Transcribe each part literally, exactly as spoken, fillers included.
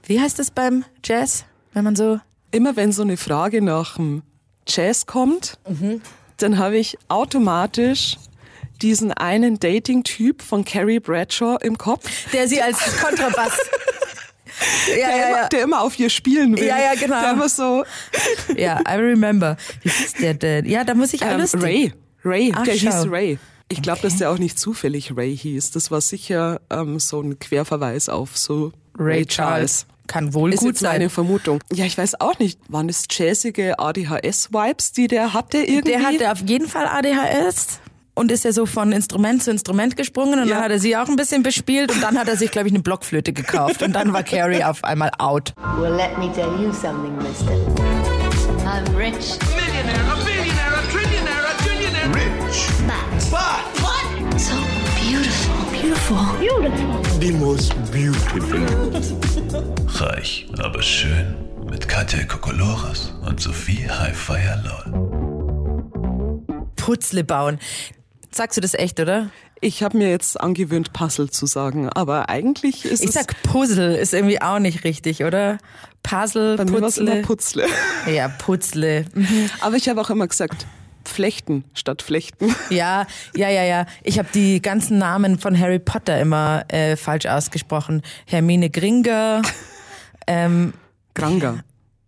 Wie heißt das beim Jazz, wenn man so... Immer wenn so eine Frage nach dem Jazz kommt, mhm. dann habe ich automatisch diesen einen Dating-Typ von Carrie Bradshaw im Kopf. Der sie als Kontrabass... ja, der, ja, immer, ja. der immer auf ihr spielen will. Ja, ja, genau. Der immer so... ja, I remember. Wie ist der denn? Ja, da muss ich alles... Ähm, Ray. Ray, Ach, der schau. hieß Ray. Ich glaube, Okay. dass der auch nicht zufällig Ray hieß. Das war sicher ähm, so ein Querverweis auf so Ray, Ray Charles. Kann wohl Ist gut jetzt sein. meine Vermutung. Ja, ich weiß auch nicht. Waren es jazzige A D H S-Vibes, die der hatte irgendwie? Der hatte auf jeden Fall A D H S und ist ja so von Instrument zu Instrument gesprungen und Ja. dann hat er sie auch ein bisschen bespielt und dann hat er sich, glaube ich, eine Blockflöte gekauft und dann war Carrie auf einmal out. Well, let me tell you something, mister. I'm rich. Millionaire, a billionaire, a trillionaire, a trillionaire. Rich. Fat. But What? So beautiful. Beautiful. Beautiful. The most beautiful. Reich, aber schön. Mit Katja Kokolores und Sophie Highfire Lol. Putzle bauen. Sagst du das echt, oder? Ich habe mir jetzt angewöhnt, Puzzle zu sagen, aber eigentlich ist Ich es... sag Puzzle, ist irgendwie auch nicht richtig, oder? Puzzle, bei mir war's immer Putzle. Putzle. Ja, Putzle. Mhm. Aber ich habe auch immer gesagt, Flechten statt Flechten. Ja, ja, ja, ja. Ich habe die ganzen Namen von Harry Potter immer äh, falsch ausgesprochen. Hermine Granger. Ähm, Granger.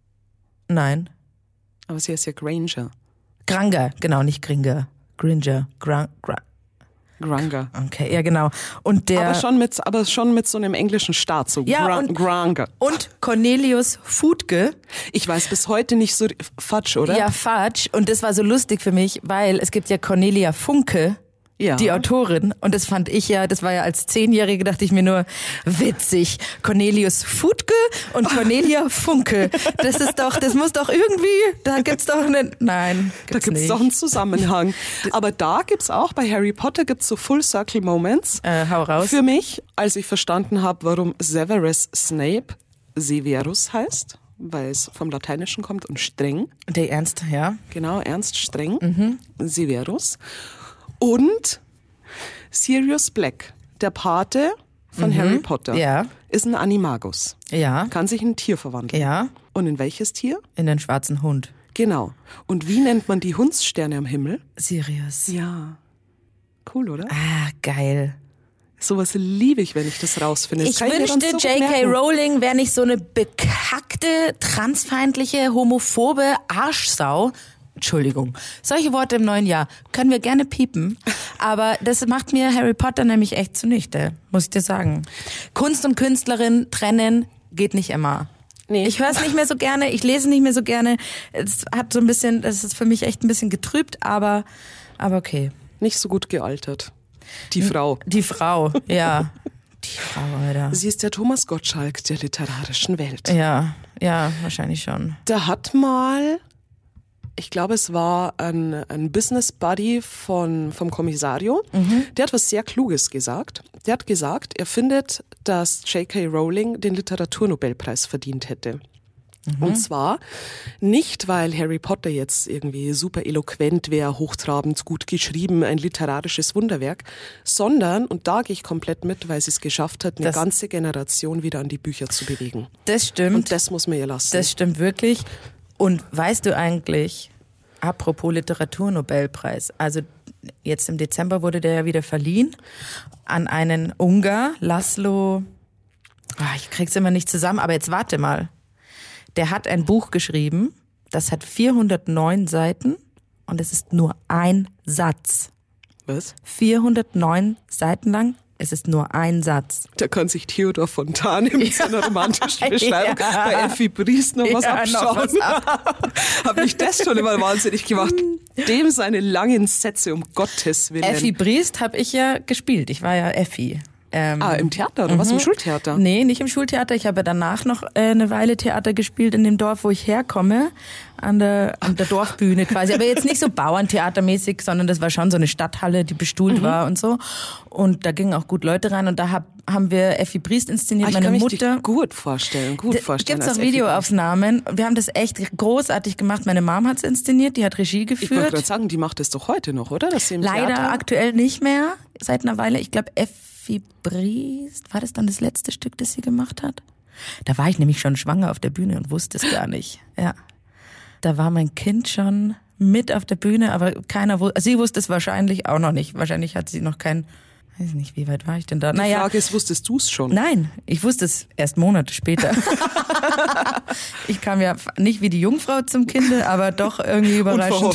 nein. Aber sie heißt ja Granger. Granger, genau, nicht Gringer. Gringer. Gra Gra Granger. okay, ja, genau. Und der. Aber schon mit, aber schon mit so einem englischen Start, so Ja, Gra und- Granger. und Cornelius Fudge. Ich weiß bis heute nicht so, Fatsch, oder? Ja, Fudge. Und das war so lustig für mich, weil es gibt ja Cornelia Funke, Ja. die Autorin. Und das fand ich ja, das war ja als Zehnjährige, dachte ich mir nur, witzig. Cornelius Fudge und Cornelia Funke. Das ist doch, das muss doch irgendwie, da gibt's doch einen, nein, Da gibt's gibt's nicht. doch einen Zusammenhang. Aber da gibt's auch, bei Harry Potter gibt's so Full-Circle-Moments. Äh, hau raus. Für mich, als ich verstanden habe, warum Severus Snape Severus heißt, weil es vom Lateinischen kommt und streng. Der Ernst, ja. Genau, ernst, streng. Mhm. Severus. Und Sirius Black, der Pate von Harry Potter, Ja. ist ein Animagus. Ja. Kann sich in ein Tier verwandeln. Ja. Und in welches Tier? In den schwarzen Hund. Genau. Und wie nennt man die Hundssterne am Himmel? Sirius. Ja. Cool, oder? Ah, geil. Sowas liebe ich, wenn ich das rausfinde. Das Ich kann mir dann wünschte, so gut J K merken. Rowling wäre nicht so eine bekackte, transfeindliche, homophobe Arschsau. Entschuldigung. Solche Worte im neuen Jahr können wir gerne piepen, aber das macht mir Harry Potter nämlich echt zunichte, muss ich dir sagen. Kunst und Künstlerin trennen geht nicht immer. Nee. Ich höre es nicht mehr so gerne, ich lese nicht mehr so gerne. Es hat so ein bisschen, das ist für mich echt ein bisschen getrübt, aber, aber okay. Nicht so gut gealtert. Die Frau. Die Frau, ja. Die Frau, Alter. Sie ist der Thomas Gottschalk der literarischen Welt. Ja, ja, wahrscheinlich schon. Da hat mal, ich glaube, es war ein, ein Business Buddy von, vom Kommissario, Mhm. der hat was sehr Kluges gesagt. Der hat gesagt, er findet, dass J K Rowling den Literaturnobelpreis verdient hätte. Und zwar nicht, weil Harry Potter jetzt irgendwie super eloquent wäre, hochtrabend, gut geschrieben, ein literarisches Wunderwerk, sondern, und da gehe ich komplett mit, weil sie es geschafft hat, eine Das- ganze Generation wieder an die Bücher zu bewegen. Das stimmt. Und das muss man ihr lassen. Das stimmt wirklich. Und weißt du eigentlich, apropos Literaturnobelpreis, also jetzt im Dezember wurde der ja wieder verliehen an einen Ungar, Laszlo, ah, ich krieg's immer nicht zusammen, aber jetzt warte mal. Der hat ein Buch geschrieben, das hat vierhundertneun Seiten und es ist nur ein Satz. Was? vierhundertneun Seiten lang, es ist nur ein Satz. Da kann sich Theodor Fontane mit seiner romantischen Beschreibung Ja. bei Effi Briest noch was Ja, noch abschauen. was Hab ich das schon immer wahnsinnig gemacht. Dem seine langen Sätze, um Gottes Willen. Effi Briest habe ich ja gespielt, ich war ja Effi. Ähm, Ah, im Theater oder was? Im Schultheater? Nee, nicht im Schultheater. Ich habe danach noch äh, eine Weile Theater gespielt in dem Dorf, wo ich herkomme, an der, an der Dorfbühne quasi. Aber jetzt nicht so Bauerntheatermäßig, sondern das war schon so eine Stadthalle, die bestuhlt Mhm. war und so. Und da gingen auch gut Leute rein und da hab, haben wir Effi Briest inszeniert, Ah, ich meine kann mich Mutter. dich gut vorstellen, gut Da vorstellen. gibt's als auch Effi Briest. Videoaufnahmen. Wir haben das echt großartig gemacht. Meine Mom hat's inszeniert, die hat Regie Ich wollte geführt. gerade sagen, die macht das doch heute noch, oder? Dass sie im Leider Theater... aktuell nicht mehr, seit einer Weile. Ich glaube, Effi Briest, war das dann das letzte Stück, das sie gemacht hat? Da war ich nämlich schon schwanger auf der Bühne und wusste es gar nicht. Ja. Da war mein Kind schon mit auf der Bühne, aber keiner wusste, sie wusste es wahrscheinlich auch noch nicht. Wahrscheinlich hat sie noch kein, weiß nicht, wie weit war ich denn da? Die naja. Frage ist, wusstest du es schon? Nein, ich wusste es erst Monate später. Ich kam ja nicht wie die Jungfrau zum Kinde, aber doch irgendwie überraschend.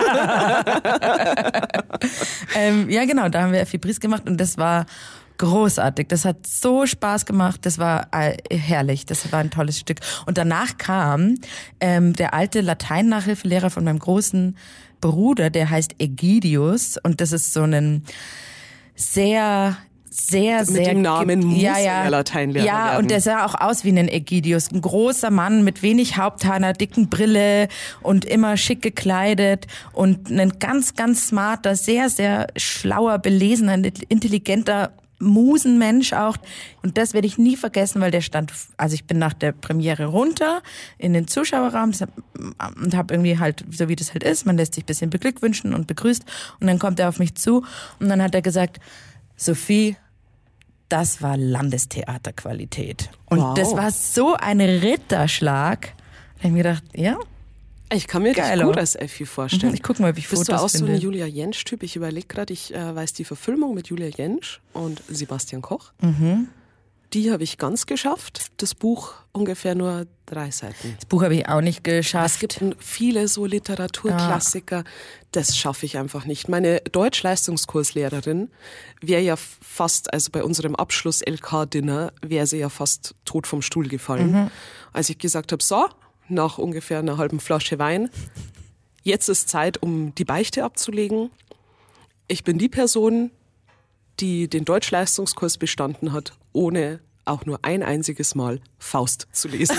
ähm, ja genau, da haben wir Effi Briest gemacht und das war großartig. Das hat so Spaß gemacht. Das war äh, herrlich. Das war ein tolles Stück. Und danach kam ähm, der alte Latein-Nachhilfelehrer von meinem großen Bruder, der heißt Ägidius. Und das ist so ein sehr, sehr, Mit sehr... dem Namen muss ja, er ja, ja Lateinlehrer Ja, werden. und der sah auch aus wie ein Ägidius. Ein großer Mann mit wenig Haupthaar, einer dicken Brille und immer schick gekleidet. Und ein ganz, ganz smarter, sehr, sehr schlauer, belesener, intelligenter Musenmensch auch. Und das werde ich nie vergessen, weil der stand, also ich bin nach der Premiere runter in den Zuschauerraum und habe irgendwie halt, so wie das halt ist, man lässt sich ein bisschen beglückwünschen und begrüßt und dann kommt er auf mich zu und dann hat er gesagt, Sophie, das war Landestheaterqualität. Und Wow. das war so ein Ritterschlag. Da habe ich mir gedacht, ja, Ich kann mir Geil, dich gut oder? als Effi vorstellen. ich guck mal, ob ich Bist Fotos du auch so finde. ein Julia Jentsch-Typ? Ich überlege gerade, ich äh, weiß die Verfilmung mit Julia Jentsch und Sebastian Koch. Mhm. Die habe ich ganz geschafft. Das Buch ungefähr nur drei Seiten. Das Buch habe ich auch nicht geschafft. Es gibt viele so Literaturklassiker, das schaffe ich einfach nicht. Meine Deutsch-Leistungskurslehrerin wäre ja fast, also bei unserem Abschluss-L K-Dinner, wäre sie ja fast tot vom Stuhl gefallen. Mhm. Als ich gesagt habe, so, nach ungefähr einer halben Flasche Wein, jetzt ist Zeit, um die Beichte abzulegen. Ich bin die Person, die den Deutsch-Leistungskurs bestanden hat, ohne auch nur ein einziges Mal Faust zu lesen.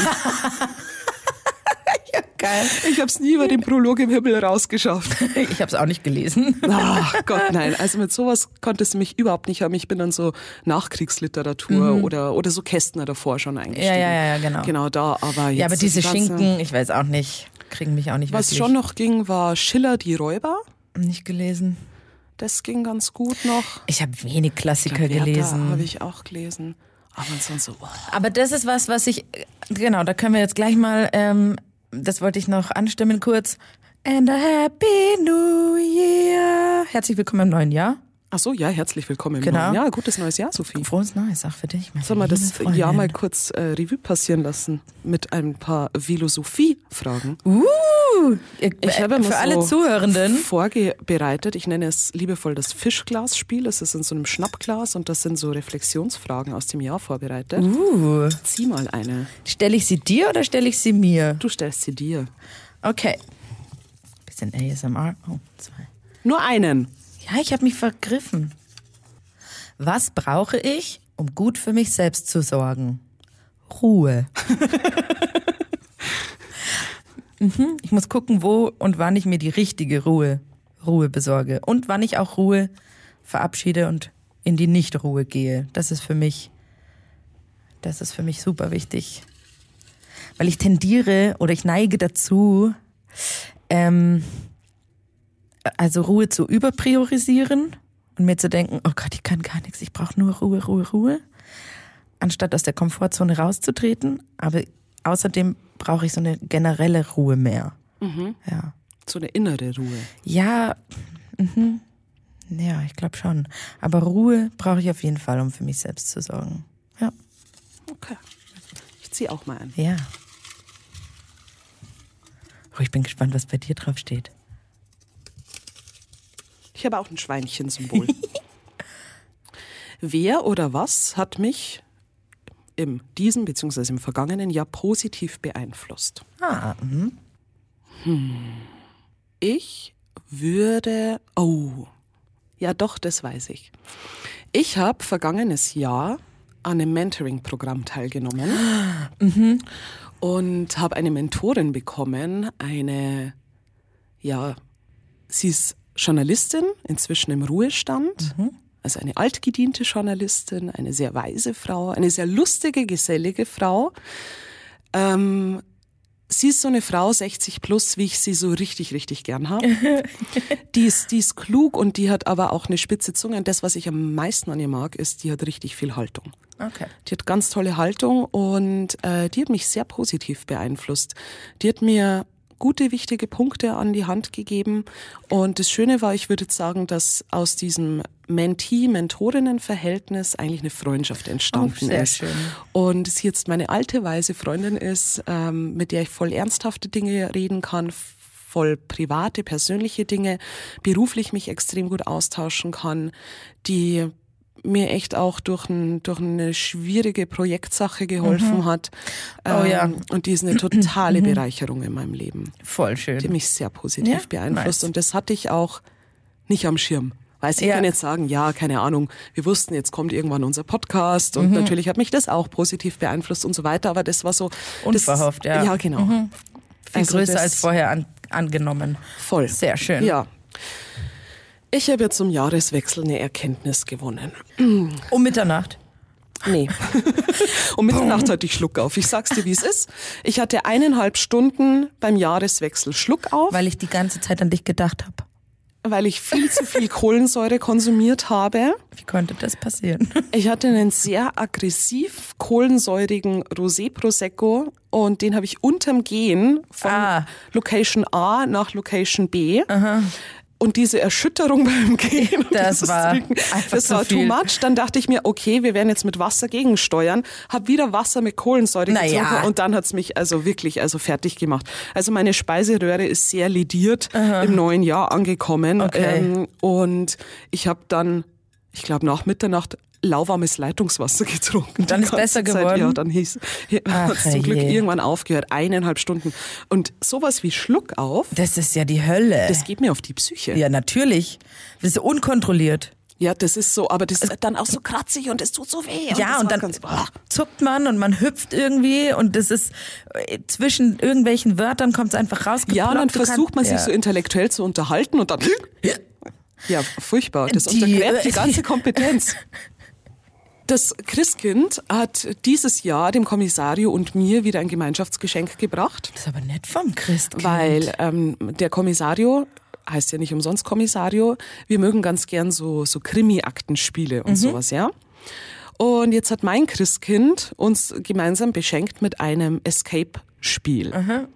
Ja, geil. Ich habe es nie über den Prolog im Himmel rausgeschafft. Ich habe es auch nicht gelesen. Ach Gott, nein. Also mit sowas konntest du mich überhaupt nicht haben. Ich bin dann so Nachkriegsliteratur Mhm. oder, oder so Kästner davor schon eingestiegen. Ja, ja, ja, genau. Genau da, aber jetzt Ja, aber diese die ganze- Schinken, ich weiß auch nicht, kriegen mich auch nicht Was wirklich. schon noch ging, war Schiller, die Räuber. Nicht gelesen. Das ging ganz gut noch. Ich habe wenig Klassiker Werther gelesen. habe ich auch gelesen. Aber sonst so, oh. Aber das ist was, was ich, genau, da können wir jetzt gleich mal, ähm, das wollte ich noch anstimmen kurz. And a happy new year. Herzlich willkommen im neuen Jahr. Ach so, ja, herzlich willkommen im Genau. neuen Jahr. Gutes neues Jahr, Sophie. Frohes Neues, auch für dich. Meine Sollen wir das liebe Jahr mal Freundin. kurz äh, Revue passieren lassen mit ein paar Philosophie-Fragen? Uh, ihr, Ich habe äh, immer für so alle Zuhörenden. vorbereitet. Ich nenne es liebevoll das Fischglas-Spiel. Es ist in so einem Schnappglas und das sind so Reflexionsfragen aus dem Jahr vorbereitet. Uh, Zieh mal eine. stelle ich sie dir oder stelle ich sie mir? Du stellst sie dir. Okay. Bisschen A S M R. Oh, zwei. Nur einen. Ja, ich habe mich vergriffen. Was brauche ich, um gut für mich selbst zu sorgen? Ruhe. mhm, ich muss gucken, wo und wann ich mir die richtige Ruhe, Ruhe besorge. Und wann ich auch Ruhe verabschiede und in die Nichtruhe gehe. Das ist für mich, das ist für mich super wichtig. Weil ich tendiere oder ich neige dazu, ähm, also Ruhe zu überpriorisieren und mir zu denken, oh Gott, ich kann gar nichts, ich brauche nur Ruhe, Ruhe, Ruhe, anstatt aus der Komfortzone rauszutreten. Aber außerdem brauche ich so eine generelle Ruhe mehr. Mhm. Ja, So eine innere Ruhe. ja, mhm. ja, ich glaube schon. Aber Ruhe brauche ich auf jeden Fall, um für mich selbst zu sorgen. Ja, Okay. Ich ziehe auch mal ein. ja. Oh, ich bin gespannt, was bei dir drauf steht. Ich habe auch ein Schweinchensymbol. Wer oder was hat mich in diesem bzw. im vergangenen Jahr positiv beeinflusst? Ah, mhm. Ich würde... Oh, ja doch, das weiß ich. Ich habe vergangenes Jahr an einem Mentoring-Programm teilgenommen Mhm. und habe eine Mentorin bekommen, eine, ja, sie ist Journalistin, inzwischen im Ruhestand, also eine altgediente Journalistin, eine sehr weise Frau, eine sehr lustige, gesellige Frau. Ähm, sie ist so eine Frau, sechzig plus, wie ich sie so richtig, richtig gern habe. die, ist, die ist klug und die hat aber auch eine spitze Zunge. Und das, was ich am meisten an ihr mag, ist, die hat richtig viel Haltung. Okay. Die hat ganz tolle Haltung und äh, die hat mich sehr positiv beeinflusst. Die hat mir gute, wichtige Punkte an die Hand gegeben. Und das Schöne war, ich würde sagen, dass aus diesem Mentee-Mentorinnen-Verhältnis eigentlich eine Freundschaft entstanden oh, sehr ist. Schön. Und sie jetzt meine alte, weise Freundin ist, ähm, mit der ich voll ernsthafte Dinge reden kann, voll private, persönliche Dinge, beruflich mich extrem gut austauschen kann, die mir echt auch durch, ein, durch eine schwierige Projektsache geholfen mhm. hat. Oh ähm, ja. Und die ist eine totale Bereicherung in meinem Leben. Voll schön. Die hat mich sehr positiv ja? beeinflusst. Nice. Und das hatte ich auch nicht am Schirm. Weiß ich ja. kann jetzt sagen, ja, keine Ahnung, wir wussten, jetzt kommt irgendwann unser Podcast und mhm. natürlich hat mich das auch positiv beeinflusst und so weiter, aber das war so... Unverhofft, das, ja. Ja, genau. Mhm. Viel also größer das, als vorher an, angenommen. Voll. Sehr schön. Ja. Ich habe jetzt zum Jahreswechsel eine Erkenntnis gewonnen. Um Mitternacht? Nee. Um Mitternacht hatte ich Schluck auf. Ich sag's dir, wie es ist. Ich hatte eineinhalb Stunden beim Jahreswechsel Schluck auf. Weil ich die ganze Zeit an dich gedacht habe. Weil ich viel zu viel Kohlensäure konsumiert habe. Wie konnte das passieren? Ich hatte einen sehr aggressiv kohlensäurigen Rosé Prosecco und den habe ich unterm Gehen von ah. Location A nach Location B. Aha. Und diese Erschütterung beim Gehen, das, das war Trinken, einfach das war zu too viel. much. Dann dachte ich mir, okay, wir werden jetzt mit Wasser gegensteuern. Hab wieder Wasser mit Kohlensäure naja. getrunken und dann hat's mich also wirklich also fertig gemacht. Also meine Speiseröhre ist sehr lediert Aha. im neuen Jahr angekommen. Okay. Ähm, und ich habe dann, ich glaube nach Mitternacht, lauwarmes Leitungswasser getrunken. Dann ist besser Zeit. geworden? Ja, dann hieß, hat es zum Glück irgendwann aufgehört. Eineinhalb Stunden. Und sowas wie Schluck auf. Das ist ja die Hölle. Das geht mir auf die Psyche. Ja, natürlich. Das ist unkontrolliert. Ja, das ist so, aber das ist dann auch so kratzig und es tut so weh. Und ja, und dann ganz, zuckt man und man hüpft irgendwie und das ist zwischen irgendwelchen Wörtern kommt es einfach raus. Ja, und dann du versucht kannst, man sich ja. so intellektuell zu unterhalten und dann... Ja, furchtbar. Das Die- untergräbt die ganze Kompetenz. Das Christkind hat dieses Jahr dem Kommissario und mir wieder ein Gemeinschaftsgeschenk gebracht. Das ist aber nett vom Christkind. Weil ähm, der Kommissario, heißt ja nicht umsonst Kommissario, wir mögen ganz gern so, so Krimi-Aktenspiele und mhm. sowas, ja. Und jetzt hat mein Christkind uns gemeinsam beschenkt mit einem Escape-Spiel. Mhm.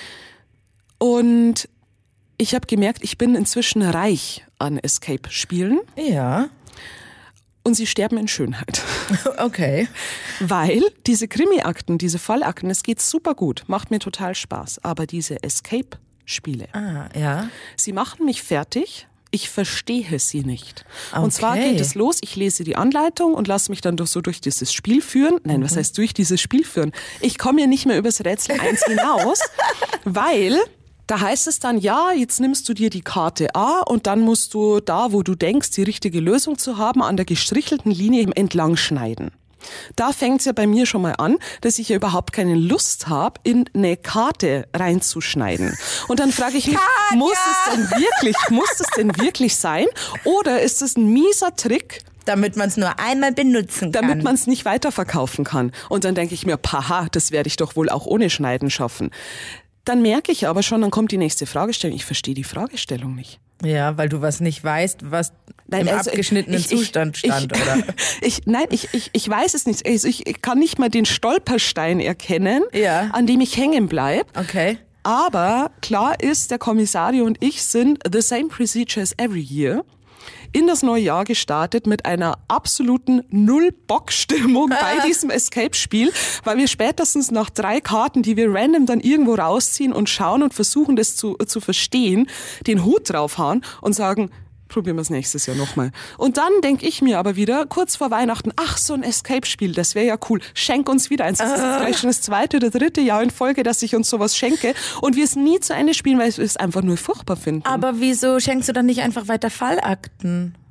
Und ich habe gemerkt, ich bin inzwischen reich an Escape-Spielen. Ja. Und sie sterben in Schönheit. Okay. Weil diese Krimi-Akten, diese Fallakten, es geht super gut, macht mir total Spaß. Aber diese Escape-Spiele, Ah, ja. sie machen mich fertig, ich verstehe sie nicht. Okay. Und zwar geht es los, ich lese die Anleitung und lasse mich dann durch, so durch dieses Spiel führen. Nein, mhm. was heißt durch dieses Spiel führen? Ich komme ja nicht mehr übers Rätsel eins hinaus, weil... Da heißt es dann, ja, jetzt nimmst du dir die Karte A und dann musst du da, wo du denkst, die richtige Lösung zu haben, an der gestrichelten Linie entlang schneiden. Da fängt's ja bei mir schon mal an, dass ich ja überhaupt keine Lust habe, in eine Karte reinzuschneiden. Und dann frage ich mich, Katja! muss es denn wirklich, muss es denn wirklich sein? Oder ist es ein mieser Trick, damit man es nur einmal benutzen kann. damit man es nicht weiterverkaufen kann? Und dann denke ich mir, paha, das werde ich doch wohl auch ohne Schneiden schaffen. Dann merke ich aber schon, dann kommt die nächste Fragestellung. Ich verstehe die Fragestellung nicht. Ja, weil du was nicht weißt, was Nein, im also abgeschnittenen ich, ich, Zustand stand, ich, oder? Ich, nein, ich, ich, ich weiß es nicht. Also ich kann nicht mal den Stolperstein erkennen, Ja. an dem ich hängen bleib. Okay. Aber klar ist, der Kommissario und ich sind the same procedure as every year in das neue Jahr gestartet mit einer absoluten Null-Bock-Stimmung bei diesem Escape-Spiel, weil wir spätestens nach drei Karten, die wir random dann irgendwo rausziehen und schauen und versuchen, das zu, zu verstehen, den Hut draufhauen und sagen, probieren wir es nächstes Jahr nochmal. Und dann denke ich mir aber wieder, kurz vor Weihnachten, ach, so ein Escape-Spiel, das wäre ja cool. Schenk uns wieder eins. Das ist vielleicht schon das zweite oder dritte Jahr in Folge, dass ich uns sowas schenke und wir es nie zu Ende spielen, weil wir es einfach nur furchtbar finden. Aber wieso schenkst du dann nicht einfach weiter Fallakten?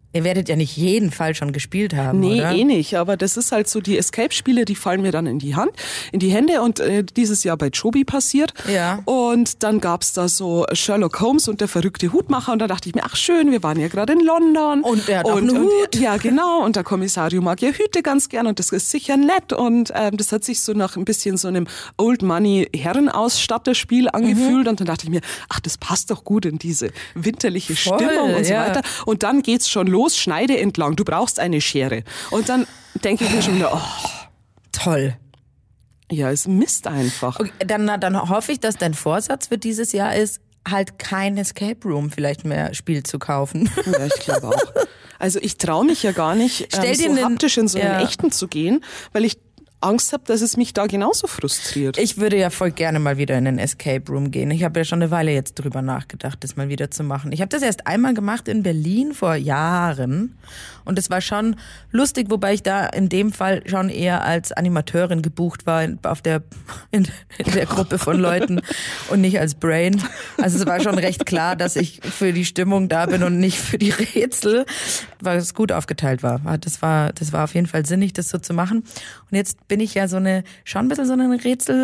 Ihr werdet ja nicht jeden Fall schon gespielt haben, Nee, oder? eh nicht, aber das ist halt so, die Escape-Spiele, die fallen mir dann in die Hand, in die Hände und äh, dieses Jahr bei Joby passiert. Ja. Und dann gab's da so Sherlock Holmes und der verrückte Hutmacher und da dachte ich mir, ach schön, wir waren ja gerade in London. Und der hat auch und, einen und, Hut. Ja, genau, und der Kommissario mag ja Hüte ganz gern und das ist sicher nett und ähm, das hat sich so nach ein bisschen so einem Old Money Herrenausstatterspiel angefühlt Mhm. und dann dachte ich mir, ach, das passt doch gut in diese winterliche Voll, Stimmung und so ja. weiter. Und dann geht's schon los, Schneide entlang, du brauchst eine Schere. Und dann denke ich mir schon wieder, oh, Toll. ja, es Mist einfach. Okay, dann, na, dann hoffe ich, dass dein Vorsatz für dieses Jahr ist, halt kein Escape Room vielleicht mehr Spiel zu kaufen. Ja, ich glaube auch. Also ich traue mich ja gar nicht, Stell ähm, dir so einen- haptisch in so einen ja. echten zu gehen, weil ich Angst habe, dass es mich da genauso frustriert. Ich würde ja voll gerne mal wieder in einen Escape Room gehen. Ich habe ja schon eine Weile jetzt drüber nachgedacht, das mal wieder zu machen. Ich habe das erst einmal gemacht in Berlin vor Jahren und es war schon lustig, wobei ich da in dem Fall schon eher als Animateurin gebucht war in, auf der, in, in der Gruppe von Leuten und nicht als Brain. Also es war schon recht klar, dass ich für die Stimmung da bin und nicht für die Rätsel, weil es gut aufgeteilt war. Das war, das war auf jeden Fall sinnig, das so zu machen. Und jetzt bin ich ja so eine, schon ein bisschen so eine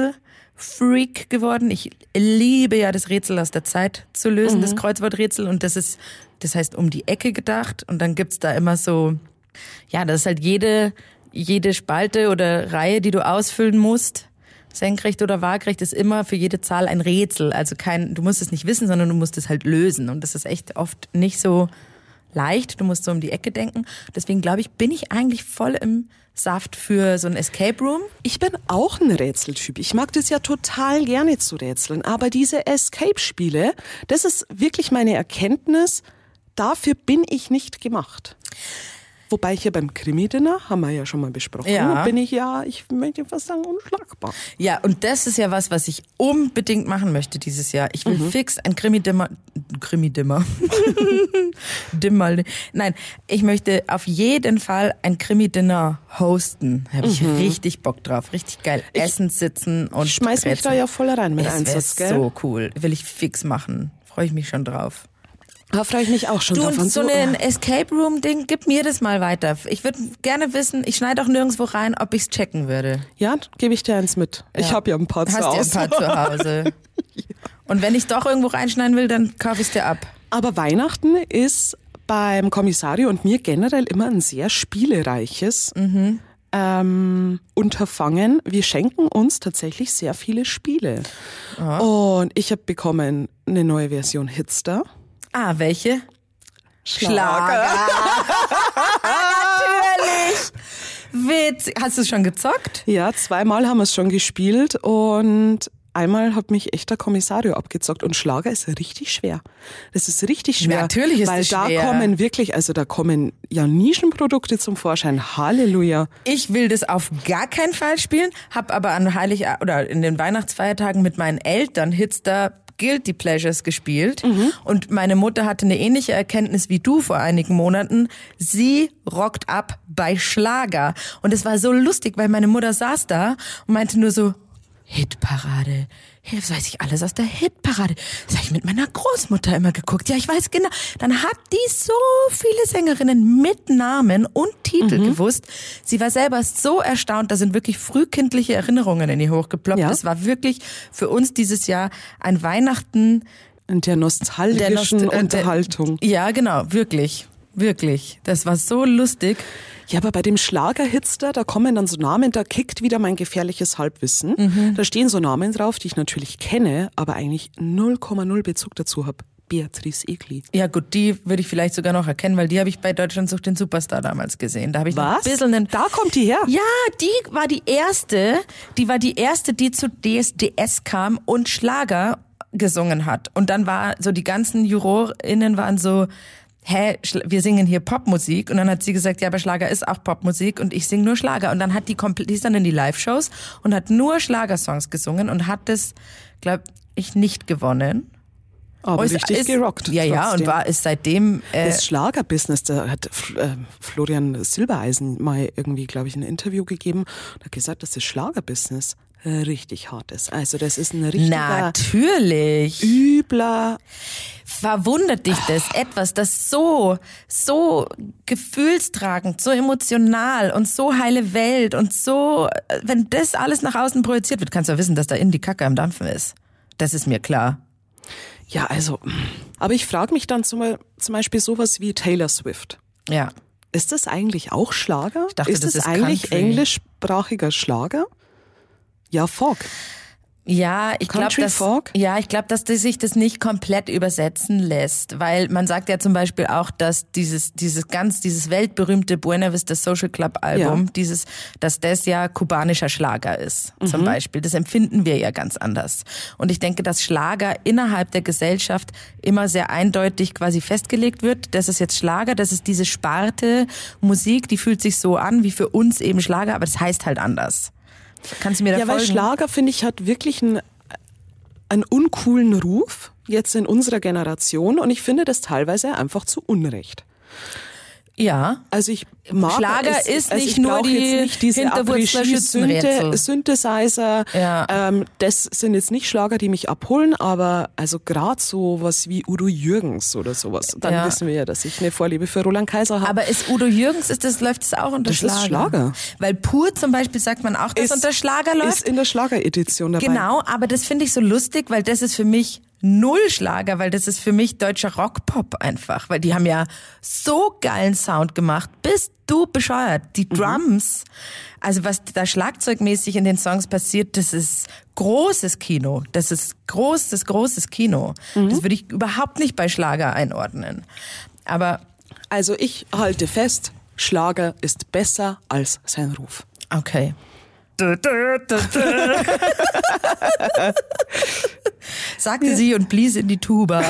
Rätselfreak geworden. Ich liebe ja das Rätsel aus der Zeit zu lösen, mhm. das Kreuzworträtsel. Und das ist, das heißt um die Ecke gedacht. Und dann gibt's da immer so, ja, das ist halt jede, jede Spalte oder Reihe, die du ausfüllen musst. Senkrecht oder waagrecht ist immer für jede Zahl ein Rätsel. Also kein, du musst es nicht wissen, sondern du musst es halt lösen. Und das ist echt oft nicht so leicht. Du musst so um die Ecke denken. Deswegen glaube ich, bin ich eigentlich voll im Saft für so ein Escape Room. Ich bin auch ein Rätseltyp. Ich mag das ja total gerne zu rätseln. Aber diese Escape-Spiele, das ist wirklich meine Erkenntnis, dafür bin ich nicht gemacht. Wobei hier beim Krimi-Dinner, haben wir ja schon mal besprochen, Ja. bin ich ja, ich möchte fast sagen, unschlagbar. Ja, und das ist ja was, was ich unbedingt machen möchte dieses Jahr. Ich will mhm. fix ein Krimi-Dimmer, Krimi-Dimmer, Dimmer, nein, ich möchte auf jeden Fall ein Krimi-Dinner hosten. Da habe ich mhm. richtig Bock drauf, richtig geil. Ich Essen, sitzen und Ich schmeiß mich Rätsel. da ja voll rein mit Es Einsatz, wär gell? so cool, will ich fix machen. Freue ich mich schon drauf. Da freue ich mich auch schon Du, drauf. und so ein Escape Room Ding, gib mir das mal weiter. Ich würde gerne wissen, ich schneide auch nirgendwo rein, ob ich's checken würde. Ja, gebe ich dir eins mit. Ich habe ja ein paar zu Hast Hause. du ein paar zu Hause. Und wenn ich doch irgendwo reinschneiden will, dann kaufe ich es dir ab. Aber Weihnachten ist beim Kommissario und mir generell immer ein sehr spielereiches mhm. ähm, Unterfangen. Wir schenken uns tatsächlich sehr viele Spiele. Aha. Und ich habe bekommen eine neue Version Hitster. Ah, welche? Schlager. Schlager. Natürlich. Witz. Hast du es schon gezockt? Ja, zweimal haben wir es schon gespielt und einmal hat mich echt der Kommissario abgezockt und Schlager ist richtig schwer. Das ist richtig schwer. Natürlich ist weil es da schwer. kommen wirklich, also da kommen ja Nischenprodukte zum Vorschein. Halleluja. Ich will das auf gar keinen Fall spielen, hab aber an Heilig oder in den Weihnachtsfeiertagen mit meinen Eltern Hitster Guilty Pleasures gespielt mhm. und meine Mutter hatte eine ähnliche Erkenntnis wie du vor einigen Monaten. Sie rockt ab bei Schlager und es war so lustig, weil meine Mutter saß da und meinte nur so, Hitparade. Das weiß ich alles aus der Hitparade. Das habe ich mit meiner Großmutter immer geguckt. Ja, ich weiß genau. Dann hat die so viele Sängerinnen mit Namen und Titel mhm. gewusst. Sie war selber so erstaunt. Da sind wirklich frühkindliche Erinnerungen in ihr hochgeploppt. Ja. Das war wirklich für uns dieses Jahr ein Weihnachten In der nostalgischen der Nost- äh, Unterhaltung. Der, ja, genau. Wirklich. Wirklich. Das war so lustig. Ja, aber bei dem Schlagerhitster, da kommen dann so Namen, da kickt wieder mein gefährliches Halbwissen. Mhm. Da stehen so Namen drauf, die ich natürlich kenne, aber eigentlich null Komma null Bezug dazu habe. Beatrice Egli. Ja gut, die würde ich vielleicht sogar noch erkennen, weil die habe ich bei Deutschland sucht den Superstar damals gesehen. Da habe ich Was? ein bisschen einen Da kommt die her? Ja, die war die erste, die war die erste, die zu D S D S kam und Schlager gesungen hat. Und dann war so die ganzen JurorInnen waren so, hä, wir singen hier Popmusik. Und dann hat sie gesagt, ja, aber Schlager ist auch Popmusik und ich singe nur Schlager. Und dann hat die komplett, die ist dann in die Live-Shows und hat nur Schlagersongs gesungen und hat das, glaube ich, nicht gewonnen. Aber ist, richtig ist, gerockt. Ja, ja, trotzdem. und war ist seitdem äh, Das Schlagerbusiness, da hat äh, Florian Silbereisen mal irgendwie, glaube ich, ein Interview gegeben und hat gesagt, dass das Schlagerbusiness richtig hart ist. Also das ist ein richtiger, Natürlich. übler... Verwundert dich das? Etwas, das so, so gefühlstragend, so emotional und so heile Welt und so, wenn das alles nach außen projiziert wird, kannst du ja wissen, dass da innen die Kacke am Dampfen ist. Das ist mir klar. Ja, also, aber ich frage mich dann zum, zum Beispiel sowas wie Taylor Swift. Ja. Ist das eigentlich auch Schlager? Ich dachte, ist das das ist eigentlich Country. englischsprachiger Schlager? Ja, Folk. Ja, ich glaube, Country dass, Folk? ja, ich glaube, dass das sich das nicht komplett übersetzen lässt, weil man sagt ja zum Beispiel auch, dass dieses, dieses ganz, dieses weltberühmte Buena Vista Social Club Album, Ja. dieses, dass das ja kubanischer Schlager ist, zum Mhm. Beispiel. Das empfinden wir ja ganz anders. Und ich denke, dass Schlager innerhalb der Gesellschaft immer sehr eindeutig quasi festgelegt wird. Das ist jetzt Schlager, das ist diese Sparte Musik, die fühlt sich so an wie für uns eben Schlager, aber das heißt halt anders. Kannst du mir da Ja, weil folgen? Schlager, finde ich, hat wirklich einen, einen uncoolen Ruf, jetzt in unserer Generation. Und ich finde das teilweise einfach zu Unrecht. Ja. Also ich mag Schlager es, ist also nicht ich nur brauche die jetzt nicht diese Hinterwurzler Schützenrätsel. Synthi- Synthesizer. Ja. Ähm, das sind jetzt nicht Schlager, die mich abholen, aber also gerade so was wie Udo Jürgens oder sowas. Dann Ja. wissen wir ja, dass ich eine Vorliebe für Roland Kaiser habe. Aber ist Udo Jürgens, ist das, läuft das auch unter Das ist Schlager? Schlager. Weil Pur zum Beispiel sagt man auch, dass Ist- unter Schlager läuft. Ist in der Schlageredition dabei. Genau, aber das finde ich so lustig, weil das ist für mich null Schlager, weil das ist für mich deutscher Rockpop einfach, weil die haben ja so geilen Sound gemacht. Bist du bescheuert? Die Drums, also was da schlagzeugmäßig in den Songs passiert, das ist großes Kino. Das ist großes, großes Kino. Das würde ich überhaupt nicht bei Schlager einordnen. Aber Also ich halte fest, Schlager ist besser als sein Ruf. okay. Sagte sie und blies in die Tuba.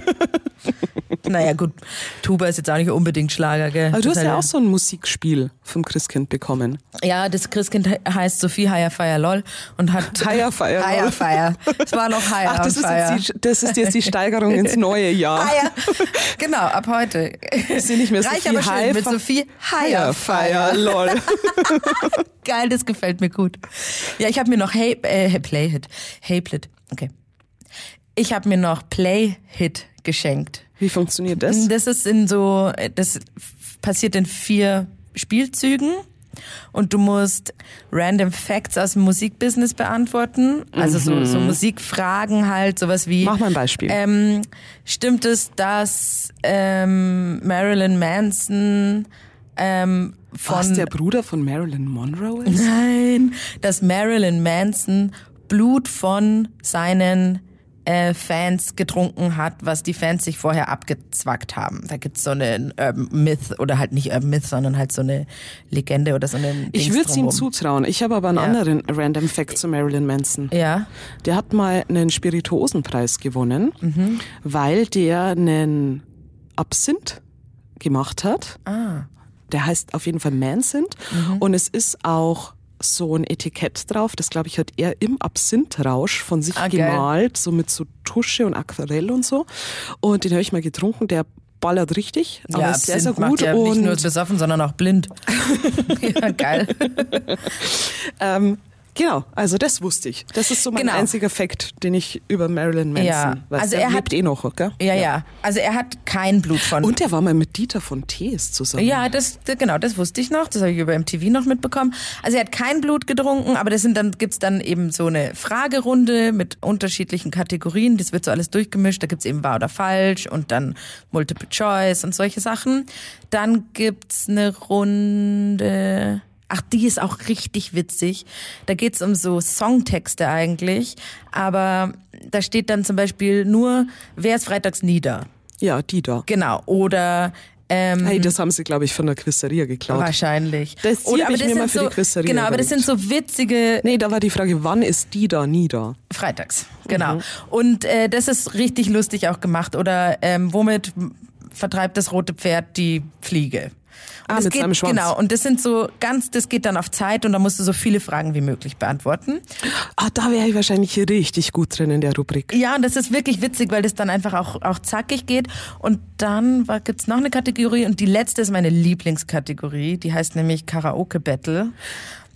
Naja gut, Tuba ist jetzt auch nicht unbedingt Schlager, gell? Aber du Das hast ist ja halt- auch so ein Musikspiel vom Christkind bekommen. Ja, das Christkind he- heißt Sophie Haya Fire Lol und hat Haya Fire Lol. Haya Fire. Es war noch Haya Ach, das ist, Fire. jetzt die, das ist jetzt die Steigerung ins neue Jahr. Haya. Genau, ab heute. Ist sie nicht mehr Reich Sophie aber schön Haya mit Fi- Sophie Haya Fire. lol. Geil, das gefällt mir gut. Ja, ich habe mir noch hey, äh, Playhit, Heyplit, okay. Ich habe mir noch Playhit geschenkt. Wie funktioniert das? Das ist in so, das passiert in vier Spielzügen und du musst random Facts aus dem Musikbusiness beantworten. Also so, so Musikfragen halt, sowas wie. Mach mal ein Beispiel. Ähm, stimmt es, dass ähm, Marilyn Manson ähm, von Was, der Bruder von Marilyn Monroe ist? Nein, dass Marilyn Manson Blut von seinen äh, Fans getrunken hat, was die Fans sich vorher abgezwackt haben. Da gibt's so einen Urban Myth oder halt nicht Urban Myth, sondern halt so eine Legende oder so eine Ich Dings würde es ihm drumrum. zutrauen. Ich habe aber einen Ja. anderen Random Fact zu Marilyn Manson. Ja. Der hat mal einen Spirituosenpreis gewonnen, Mhm. weil der einen Absinth gemacht hat. Ah. Der heißt auf jeden Fall Mansinth. Mhm. Und es ist auch so ein Etikett drauf, das glaube ich hat er im Absinthrausch von sich Ah, geil. gemalt, so mit so Tusche und Aquarell und so. Und den habe ich mal getrunken, der ballert richtig, aber Ja, ist sehr, sehr Absinth gut. macht ja und nicht nur besoffen, sondern auch blind. Ja, geil. ähm, genau, also das wusste ich. Das ist so mein Genau. einziger Fakt, den ich über Marilyn Manson Ja, weiß. also der er hat- lebt eh noch, gell? Ja, ja. Also er hat kein Blut von. Und er war mal mit Dieter von Tees zusammen. Ja, das genau, das wusste ich noch, das habe ich über M T V noch mitbekommen. Also er hat kein Blut getrunken, aber das sind dann gibt's dann eben so eine Fragerunde mit unterschiedlichen Kategorien, das wird so alles durchgemischt, da gibt's eben wahr oder falsch und dann Multiple Choice und solche Sachen. Dann gibt's eine Runde. Ach, die ist auch richtig witzig. Da geht's um so Songtexte eigentlich, aber da steht dann zum Beispiel nur, wer ist freitags nieder? Ja, die da. Genau. Oder ähm, Hey, das haben sie, glaube ich, von der Quizzeria geklaut. wahrscheinlich. Das Oder, hab aber ich das mir sind mal für so, die Quizzeria Genau, aber das sind so witzige Nee, da war die Frage, wann ist die da nie da? Freitags. Genau. Mhm. Und äh, das ist richtig lustig auch gemacht. Oder ähm, womit vertreibt das rote Pferd die Fliege? Und Ah, das mit geht, seinem Schwanz. Genau, und das sind so ganz, das geht dann auf Zeit und da musst du so viele Fragen wie möglich beantworten. Ah, da wäre ich wahrscheinlich richtig gut drin in der Rubrik. Ja, und das ist wirklich witzig, weil das dann einfach auch, auch zackig geht. Und dann war- gibt's noch eine Kategorie und die letzte ist meine Lieblingskategorie, die heißt nämlich Karaoke Battle.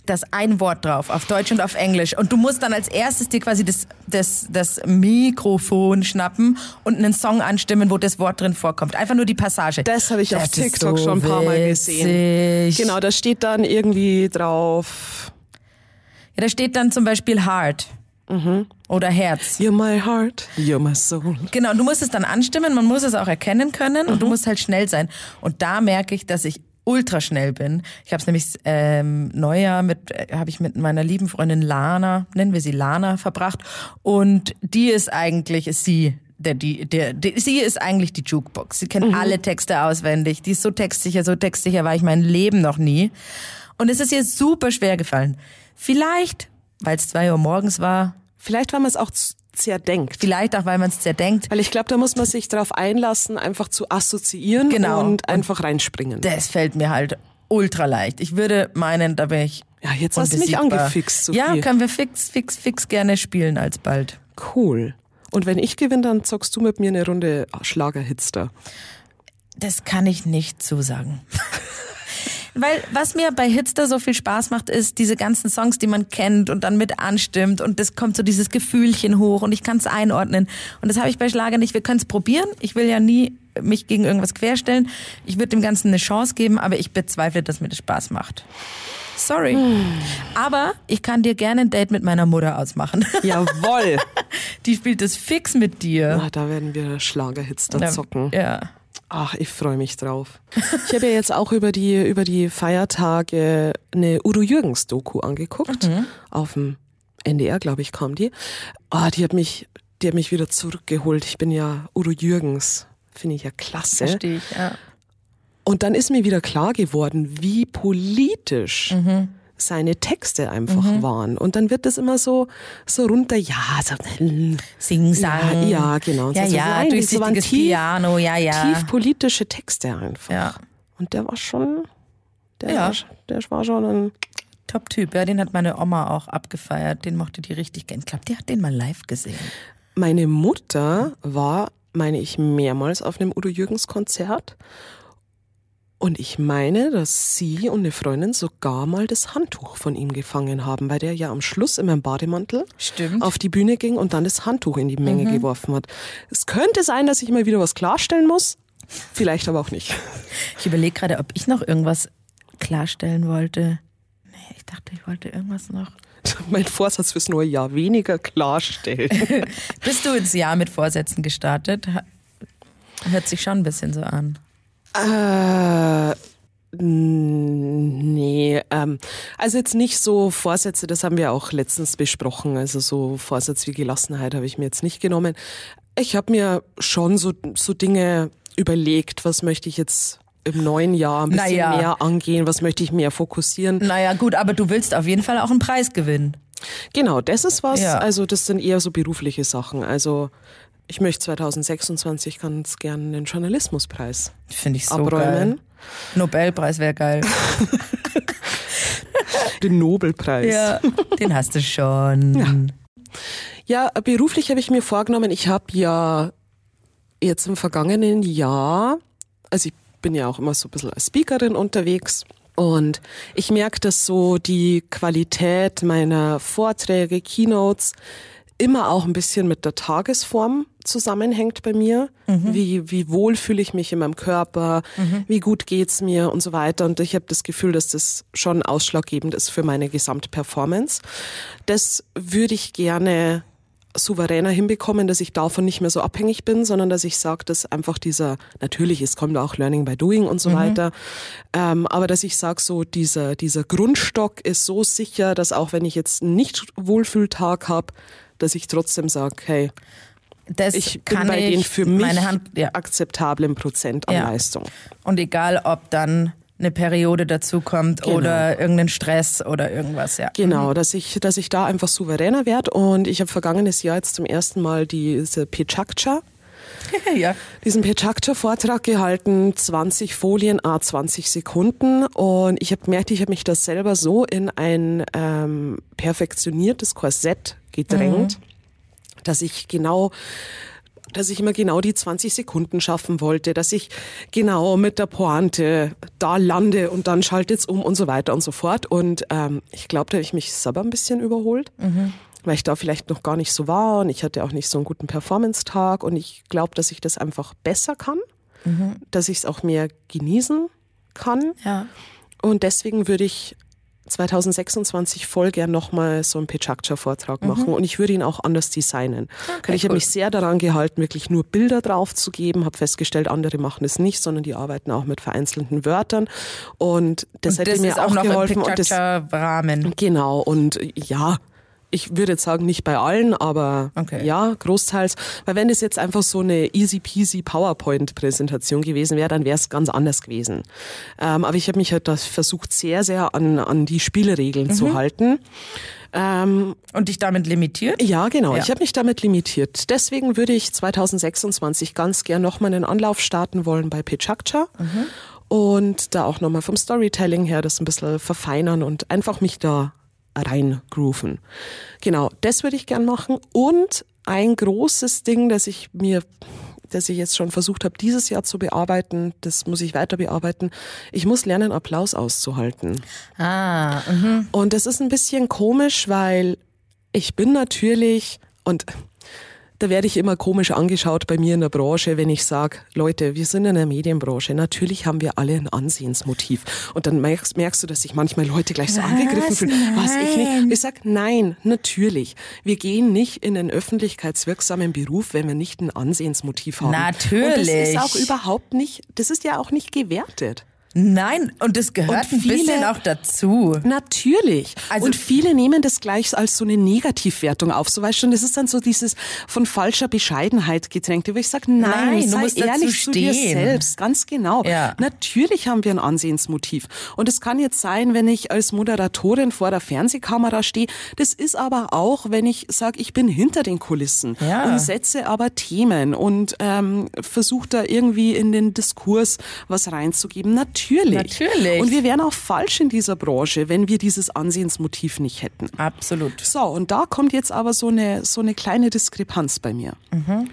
da ist ein Wort drauf, auf Deutsch und auf Englisch. Und du musst dann als erstes dir quasi das, das, das Mikrofon schnappen und einen Song anstimmen, wo das Wort drin vorkommt. Einfach nur die Passage. Das habe ich das auf TikTok so schon ein paar Mal witzig. gesehen. Genau, da steht dann irgendwie drauf. Ja, da steht dann zum Beispiel Heart. Mhm. Oder Herz. You're my heart, you're my soul. Genau, und du musst es dann anstimmen, man muss es auch erkennen können und mhm. du musst halt schnell sein. Und da merke ich, dass ich ultra schnell bin. Ich habe es nämlich ähm, Neujahr mit, äh, habe ich mit meiner lieben Freundin Lana, nennen wir sie Lana, verbracht. Und die ist eigentlich, ist sie, der, die, der, die, sie ist eigentlich die Jukebox. Sie kennt mhm. alle Texte auswendig. Die ist so textsicher, so textsicher war ich mein Leben noch nie. Und es ist ihr super schwer gefallen. Vielleicht, weil es zwei Uhr morgens war. Vielleicht, weil man es auch zerdenkt. Vielleicht auch, weil man es zerdenkt. Weil ich glaube, da muss man sich darauf einlassen, einfach zu assoziieren genau. und, und einfach reinspringen. Das fällt mir halt ultra leicht. Ich würde meinen, da bin ich Ja, jetzt hast du mich angefixt, Sophie. Ja, können wir fix, fix, fix gerne spielen alsbald. Cool. Und wenn ich gewinne, dann zockst du mit mir eine Runde Schlagerhitster. Das kann ich nicht zusagen. Weil was mir bei Hitster so viel Spaß macht, ist diese ganzen Songs, die man kennt und dann mit anstimmt und das kommt so dieses Gefühlchen hoch und ich kann es einordnen. Und das habe ich bei Schlager nicht. Wir können es probieren. Ich will ja nie mich gegen irgendwas querstellen. Ich würde dem Ganzen eine Chance geben, aber ich bezweifle, dass mir das Spaß macht. Sorry. Hm. Aber ich kann dir gerne ein Date mit meiner Mutter ausmachen. Jawohl. Die spielt es fix mit dir. Na, da werden wir Schlagerhitster zocken. Ja. Ach, ich freue mich drauf. Ich habe ja jetzt auch über die über die Feiertage eine Udo Jürgens Doku angeguckt. Mhm. Auf dem N D R, glaube ich, kam die. Ah, die hat mich, die hat mich wieder zurückgeholt. Ich bin ja Udo Jürgens, finde ich ja klasse. Verstehe ich, ja. Und dann ist mir wieder klar geworden, wie politisch mhm. seine Texte einfach mhm. waren. Und dann wird das immer so so runter, ja, so Sing-Sang. Ja, ja, genau. Ja, also, ja, nein, durchsichtiges so tief, Piano, ja, ja. tief politische Texte einfach. Ja. Und der war schon, der, ja. war, der war schon ein Top-Typ. Ja, den hat meine Oma auch abgefeiert. Den mochte die richtig gern. Ich glaube, die hat den mal live gesehen. Meine Mutter war, meine ich, mehrmals auf einem Udo Jürgens Konzert. Und ich meine, dass sie und eine Freundin sogar mal das Handtuch von ihm gefangen haben, weil der ja am Schluss immer im Bademantel Stimmt. auf die Bühne ging und dann das Handtuch in die Menge mhm. geworfen hat. Es könnte sein, dass ich mal wieder was klarstellen muss, vielleicht aber auch nicht. Ich überlege gerade, ob ich noch irgendwas klarstellen wollte. Nee, ich dachte, ich wollte irgendwas noch. Mein Vorsatz fürs neue Jahr, weniger klarstellen. Bist du ins Jahr mit Vorsätzen gestartet? Hört sich schon ein bisschen so an. Äh, nee, ähm, also jetzt nicht so Vorsätze, das haben wir auch letztens besprochen, also so Vorsatz wie Gelassenheit habe ich mir jetzt nicht genommen. Ich habe mir schon so, so Dinge überlegt, was möchte ich jetzt im neuen Jahr ein bisschen naja. mehr angehen, was möchte ich mehr fokussieren. Naja gut, aber du willst auf jeden Fall auch einen Preis gewinnen. Genau, das ist was, ja. also das sind eher so berufliche Sachen, also ich möchte zwanzig sechsundzwanzig ganz gerne den Journalismuspreis Finde ich so abräumen. Geil. Nobelpreis wäre geil. Den Nobelpreis. Ja, den hast du schon. Ja, ja, beruflich habe ich mir vorgenommen, ich habe ja jetzt im vergangenen Jahr, also ich bin ja auch immer so ein bisschen als Speakerin unterwegs und ich merke, dass so die Qualität meiner Vorträge, Keynotes immer auch ein bisschen mit der Tagesform zusammenhängt bei mir. Mhm. Wie, wie wohl fühle ich mich in meinem Körper, mhm. wie gut geht's mir und so weiter. Und ich habe das Gefühl, dass das schon ausschlaggebend ist für meine Gesamtperformance. Das würde ich gerne souveräner hinbekommen, dass ich davon nicht mehr so abhängig bin, sondern dass ich sage, dass einfach dieser, natürlich, es kommt auch Learning by Doing und so mhm. weiter, ähm, aber dass ich sage, so dieser, dieser Grundstock ist so sicher, dass auch wenn ich jetzt einen Nicht-Wohlfühltag habe, dass ich trotzdem sage, hey, das ich kann bin bei ich den für mich meine Hand, ja. akzeptablen Prozent an ja. Leistung. Und egal, ob dann eine Periode dazu kommt genau. oder irgendein Stress oder irgendwas, ja. Genau, dass ich, dass ich da einfach souveräner werde. Und ich habe vergangenes Jahr jetzt zum ersten Mal diese Pechakcha, ja. diesen Pechakcha-Vortrag gehalten, zwanzig Folien, a zwanzig Sekunden. Und ich habe gemerkt, ich habe mich da selber so in ein ähm, perfektioniertes Korsett gedrängt, mhm. dass ich genau dass ich immer genau die zwanzig Sekunden schaffen wollte, dass ich genau mit der Pointe da lande und dann schaltet's um und so weiter und so fort. Und ähm, ich glaube, da habe ich mich selber ein bisschen überholt, mhm. weil ich da vielleicht noch gar nicht so war und ich hatte auch nicht so einen guten Performance-Tag und ich glaube, dass ich das einfach besser kann, mhm. dass ich es auch mehr genießen kann. Ja. Und deswegen würde ich zwanzig sechsundzwanzig voll gern nochmal so einen Pechakucha-Vortrag mhm. machen und ich würde ihn auch anders designen. Okay, Weil ich cool. habe mich sehr daran gehalten, wirklich nur Bilder drauf zu geben, habe festgestellt, andere machen es nicht, sondern die arbeiten auch mit vereinzelten Wörtern und das und hätte das mir ist auch, auch noch geholfen. Im Pechakucha-Rahmen. Genau und ja, ich würde jetzt sagen, nicht bei allen, aber okay. ja, großteils. Weil wenn es jetzt einfach so eine easy peasy PowerPoint-Präsentation gewesen wäre, dann wäre es ganz anders gewesen. Ähm, aber ich habe mich halt das versucht, sehr, sehr an, an die Spielregeln mhm. zu halten. Ähm, Und dich damit limitiert? Ja, genau. Ja. Ich habe mich damit limitiert. Deswegen würde ich zwanzig sechsundzwanzig ganz gern nochmal einen Anlauf starten wollen bei Pechakucha. Mhm. Und da auch nochmal vom Storytelling her das ein bisschen verfeinern und einfach mich da reingrooven. Genau, das würde ich gern machen. Und ein großes Ding, das ich mir, das ich jetzt schon versucht habe, dieses Jahr zu bearbeiten, das muss ich weiter bearbeiten. Ich muss lernen, Applaus auszuhalten. Ah, mhm. Und das ist ein bisschen komisch, weil ich bin natürlich, und da werde ich immer komisch angeschaut bei mir in der Branche, wenn ich sage, Leute, wir sind in der Medienbranche, natürlich haben wir alle ein Ansehensmotiv. Und dann merkst, merkst du, dass sich manchmal Leute gleich so Was? angegriffen fühlen. Nein. Was, ich nicht? Ich sag, nein, natürlich. Wir gehen nicht in einen öffentlichkeitswirksamen Beruf, wenn wir nicht ein Ansehensmotiv haben. Natürlich. Und das ist auch überhaupt nicht, das ist ja auch nicht gewertet. Nein, und das gehört und viele, ein bisschen auch dazu. Natürlich. Also, und viele nehmen das gleich als so eine Negativwertung auf. So weißt du, und das ist dann so dieses von falscher Bescheidenheit getränkte, wo ich sage, nein, nein sei du musst ehrlich zu dir selbst. Ganz genau. Ja. Natürlich haben wir ein Ansehensmotiv. Und es kann jetzt sein, wenn ich als Moderatorin vor der Fernsehkamera stehe. Das ist aber auch, wenn ich sage, ich bin hinter den Kulissen ja. und setze aber Themen und ähm, versuche da irgendwie in den Diskurs was reinzugeben. Natürlich. Natürlich. Und wir wären auch falsch in dieser Branche, wenn wir dieses Ansehensmotiv nicht hätten. Absolut. So, und da kommt jetzt aber so eine, so eine kleine Diskrepanz bei mir. Mhm.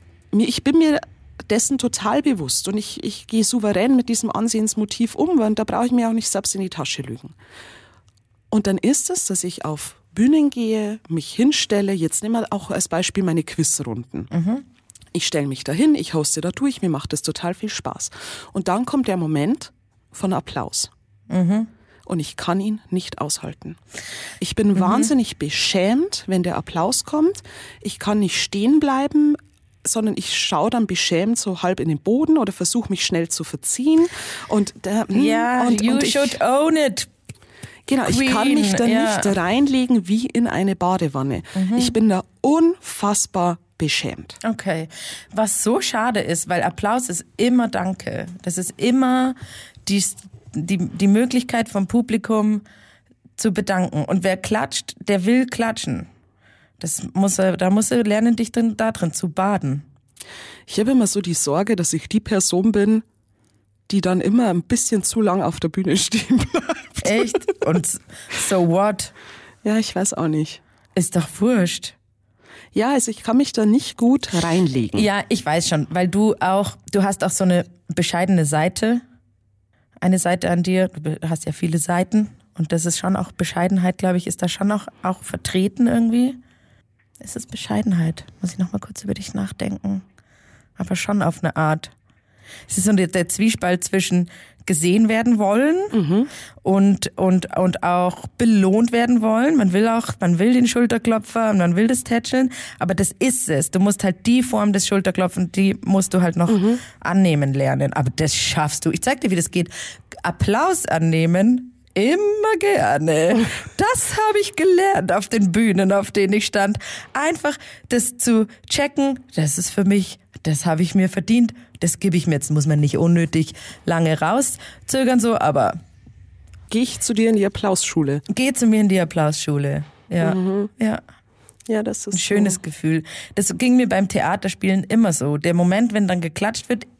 Ich bin mir dessen total bewusst und ich, ich gehe souverän mit diesem Ansehensmotiv um, und da brauche ich mir auch nicht selbst in die Tasche lügen. Und dann ist es, dass ich auf Bühnen gehe, mich hinstelle, jetzt nehmen wir auch als Beispiel meine Quizrunden. Mhm. Ich stelle mich dahin, ich hoste da durch, mir macht das total viel Spaß. Und dann kommt der Moment von Applaus. Mhm. Und ich kann ihn nicht aushalten. Ich bin mhm. wahnsinnig beschämt, wenn der Applaus kommt. Ich kann nicht stehen bleiben, sondern ich schaue dann beschämt so halb in den Boden oder versuche mich schnell zu verziehen. Und der, ja, und, you und ich, should own it. Genau, Queen, ich kann mich da ja. nicht reinlegen wie in eine Badewanne. Mhm. Ich bin da unfassbar beschämt. Okay. Was so schade ist, weil Applaus ist immer Danke. Das ist immer die, die, die Möglichkeit vom Publikum zu bedanken. Und wer klatscht, der will klatschen. Das muss er, da muss er lernen, dich drin, da drin zu baden. Ich habe immer so die Sorge, dass ich die Person bin, die dann immer ein bisschen zu lang auf der Bühne stehen bleibt. Echt? Und so what? Ja, ich weiß auch nicht. Ist doch wurscht. Ja, also ich kann mich da nicht gut reinlegen. Ja, ich weiß schon, weil du auch, du hast auch so eine bescheidene Seite, eine Seite an dir, du hast ja viele Seiten und das ist schon auch Bescheidenheit, glaube ich, ist da schon auch, auch vertreten irgendwie. Ist es Bescheidenheit? Muss ich noch mal kurz über dich nachdenken. Aber schon auf eine Art. Es ist so der, der Zwiespalt zwischen gesehen werden wollen mhm. und, und, und auch belohnt werden wollen. Man will auch, man will den Schulterklopfer und man will das Tätscheln, aber das ist es. Du musst halt die Form des Schulterklopfen, die musst du halt noch mhm. annehmen lernen. Aber das schaffst du. Ich zeig dir, wie das geht. Applaus annehmen. Immer gerne. Das habe ich gelernt auf den Bühnen, auf denen ich stand. Einfach das zu checken, das ist für mich, das habe ich mir verdient, das gebe ich mir. Jetzt muss man nicht unnötig lange rauszögern so, aber... Geh ich zu dir in die Applausschule? Geh zu mir in die Applausschule, ja. Mhm. Ja. Ja, das ist ein schönes so. Gefühl. Das ging mir beim Theaterspielen immer so. Der Moment, wenn dann geklatscht wird,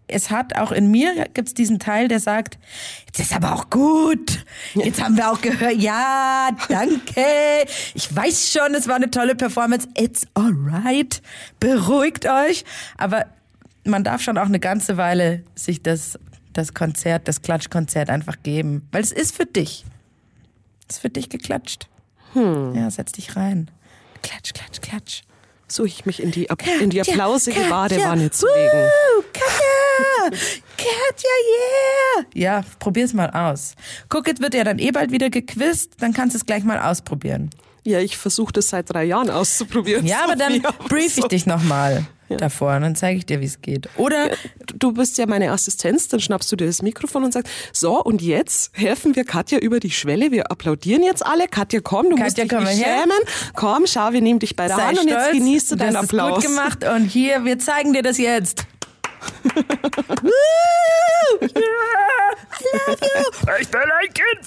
es hat auch in mir, gibt's diesen Teil, der sagt, jetzt ist aber auch gut. Jetzt haben wir auch gehört, ja, danke. Ich weiß schon, es war eine tolle Performance. It's alright. Beruhigt euch. Aber man darf schon auch eine ganze Weile sich das, das Konzert, das Klatschkonzert einfach geben. Weil es ist für dich. Es ist für dich geklatscht. Hm. Ja, setz dich rein. Klatsch, klatsch, klatsch. Suche ich mich in die, Ab- in die applausige Badewanne zu Woo, legen. Katja! Katja, yeah! Ja, probier's mal aus. Guck, jetzt wird ja dann eh bald wieder gequizt, dann kannst du es gleich mal ausprobieren. Ja, ich versuche das seit drei Jahren auszuprobieren. Ja, aber dann Sophia, brief ich so. dich nochmal Ja. davor und dann zeige ich dir, wie es geht. Oder Du bist ja meine Assistenz, dann schnappst du dir das Mikrofon und sagst, so, und jetzt helfen wir Katja über die Schwelle, wir applaudieren jetzt alle. Katja, komm, du musst Katja, dich komm nicht mal her. schämen. Komm, schau, wir nehmen dich bei der sei Hand und stolz, jetzt genießt du du deinen hast es Applaus. gut gemacht und hier, wir zeigen dir das jetzt. Woo! Yeah, I love you. Ich bin ein Kind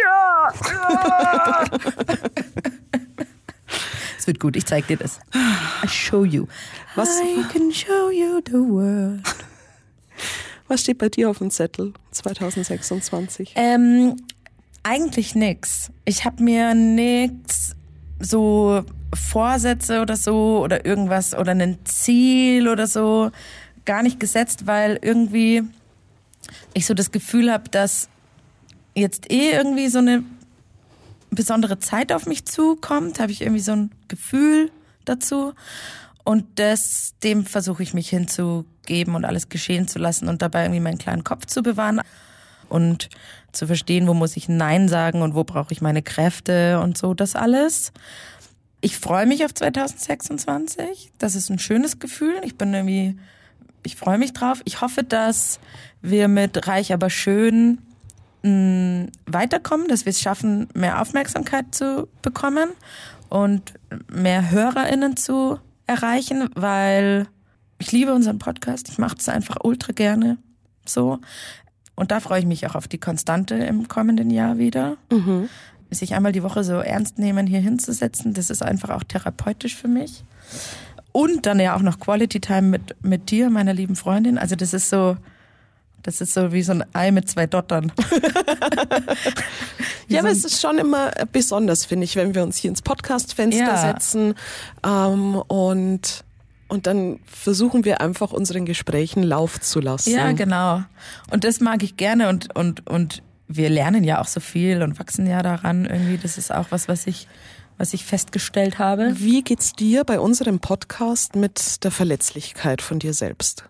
von dir! Es wird gut, ich zeig dir das. I show you. Was- I can show you the world. Was steht bei dir auf dem Zettel zwanzig sechsundzwanzig? Ähm, eigentlich nix. Ich habe mir nix so Vorsätze oder so oder irgendwas oder ein Ziel oder so gar nicht gesetzt, weil irgendwie ich so das Gefühl habe, dass jetzt eh irgendwie so eine besondere Zeit auf mich zukommt, habe ich irgendwie so ein Gefühl dazu und das, dem versuche ich mich hinzugeben und alles geschehen zu lassen und dabei irgendwie meinen kleinen Kopf zu bewahren und zu verstehen, wo muss ich Nein sagen und wo brauche ich meine Kräfte und so, das alles. Ich freue mich auf zwanzig sechsundzwanzig, das ist ein schönes Gefühl, ich bin irgendwie, ich freue mich drauf. Ich hoffe, dass wir mit Reich aber schön mh, weiterkommen, dass wir es schaffen, mehr Aufmerksamkeit zu bekommen und mehr HörerInnen zu erreichen, weil ich liebe unseren Podcast. Ich mache es einfach ultra gerne so. Und da freue ich mich auch auf die Konstante im kommenden Jahr wieder. Mhm. Sich einmal die Woche so ernst nehmen, hier hinzusetzen, das ist einfach auch therapeutisch für mich. Und dann ja auch noch Quality Time mit, mit dir, meiner lieben Freundin. Also das ist so, das ist so wie so ein Ei mit zwei Dottern. Ja, aber es ist schon immer besonders, finde ich, wenn wir uns hier ins Podcastfenster Ja. setzen ähm, und, und dann versuchen wir einfach unseren Gesprächen Lauf zu lassen. Ja, genau. Und das mag ich gerne und, und, und wir lernen ja auch so viel und wachsen ja daran irgendwie. Das ist auch was, was ich, was ich festgestellt habe. Wie geht's dir bei unserem Podcast mit der Verletzlichkeit von dir selbst?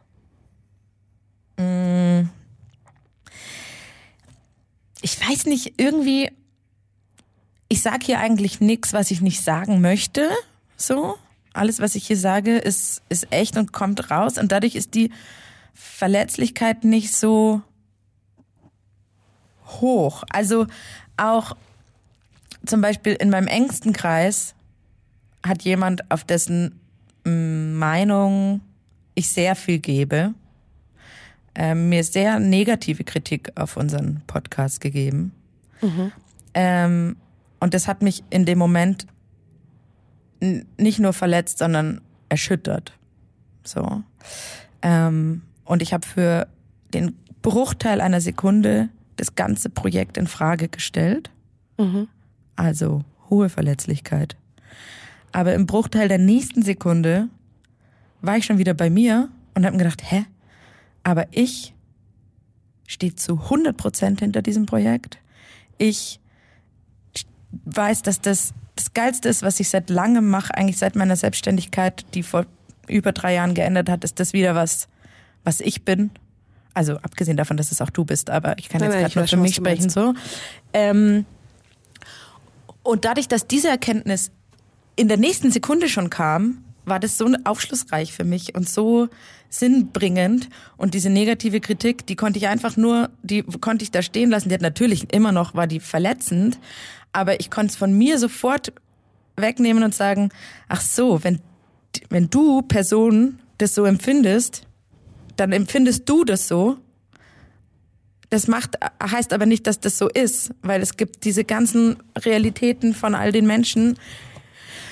Ich weiß nicht, irgendwie, ich sage hier eigentlich nichts, was ich nicht sagen möchte. So, alles, was ich hier sage, ist, ist echt und kommt raus. Und dadurch ist die Verletzlichkeit nicht so hoch. Also auch zum Beispiel in meinem engsten Kreis hat jemand, auf dessen Meinung ich sehr viel gebe, ähm, mir sehr negative Kritik auf unseren Podcast gegeben. Mhm. Ähm, und das hat mich in dem Moment n- nicht nur verletzt, sondern erschüttert. So. Ähm, und ich habe für den Bruchteil einer Sekunde das ganze Projekt in Frage gestellt. Mhm. Also hohe Verletzlichkeit. Aber im Bruchteil der nächsten Sekunde war ich schon wieder bei mir und habe mir gedacht, hä? Aber ich stehe zu hundert Prozent hinter diesem Projekt. Ich weiß, dass das das Geilste ist, was ich seit langem mache, eigentlich seit meiner Selbstständigkeit, die vor über drei Jahren geändert hat, ist das wieder was, was ich bin. Also abgesehen davon, dass es auch du bist, aber ich kann Nein, jetzt nein, gerade ich nur weiß für schon, mich was du sprechen. meinst. So. Ähm, und dadurch, dass diese Erkenntnis in der nächsten Sekunde schon kam, war das so aufschlussreich für mich und so sinnbringend. Und diese negative Kritik, die konnte ich einfach nur, die konnte ich da stehen lassen. Die hat natürlich immer noch, war die verletzend, aber ich konnte es von mir sofort wegnehmen und sagen, ach so, wenn, wenn du, Person, das so empfindest, dann empfindest du das so. Das macht, heißt aber nicht, dass das so ist, weil es gibt diese ganzen Realitäten von all den Menschen,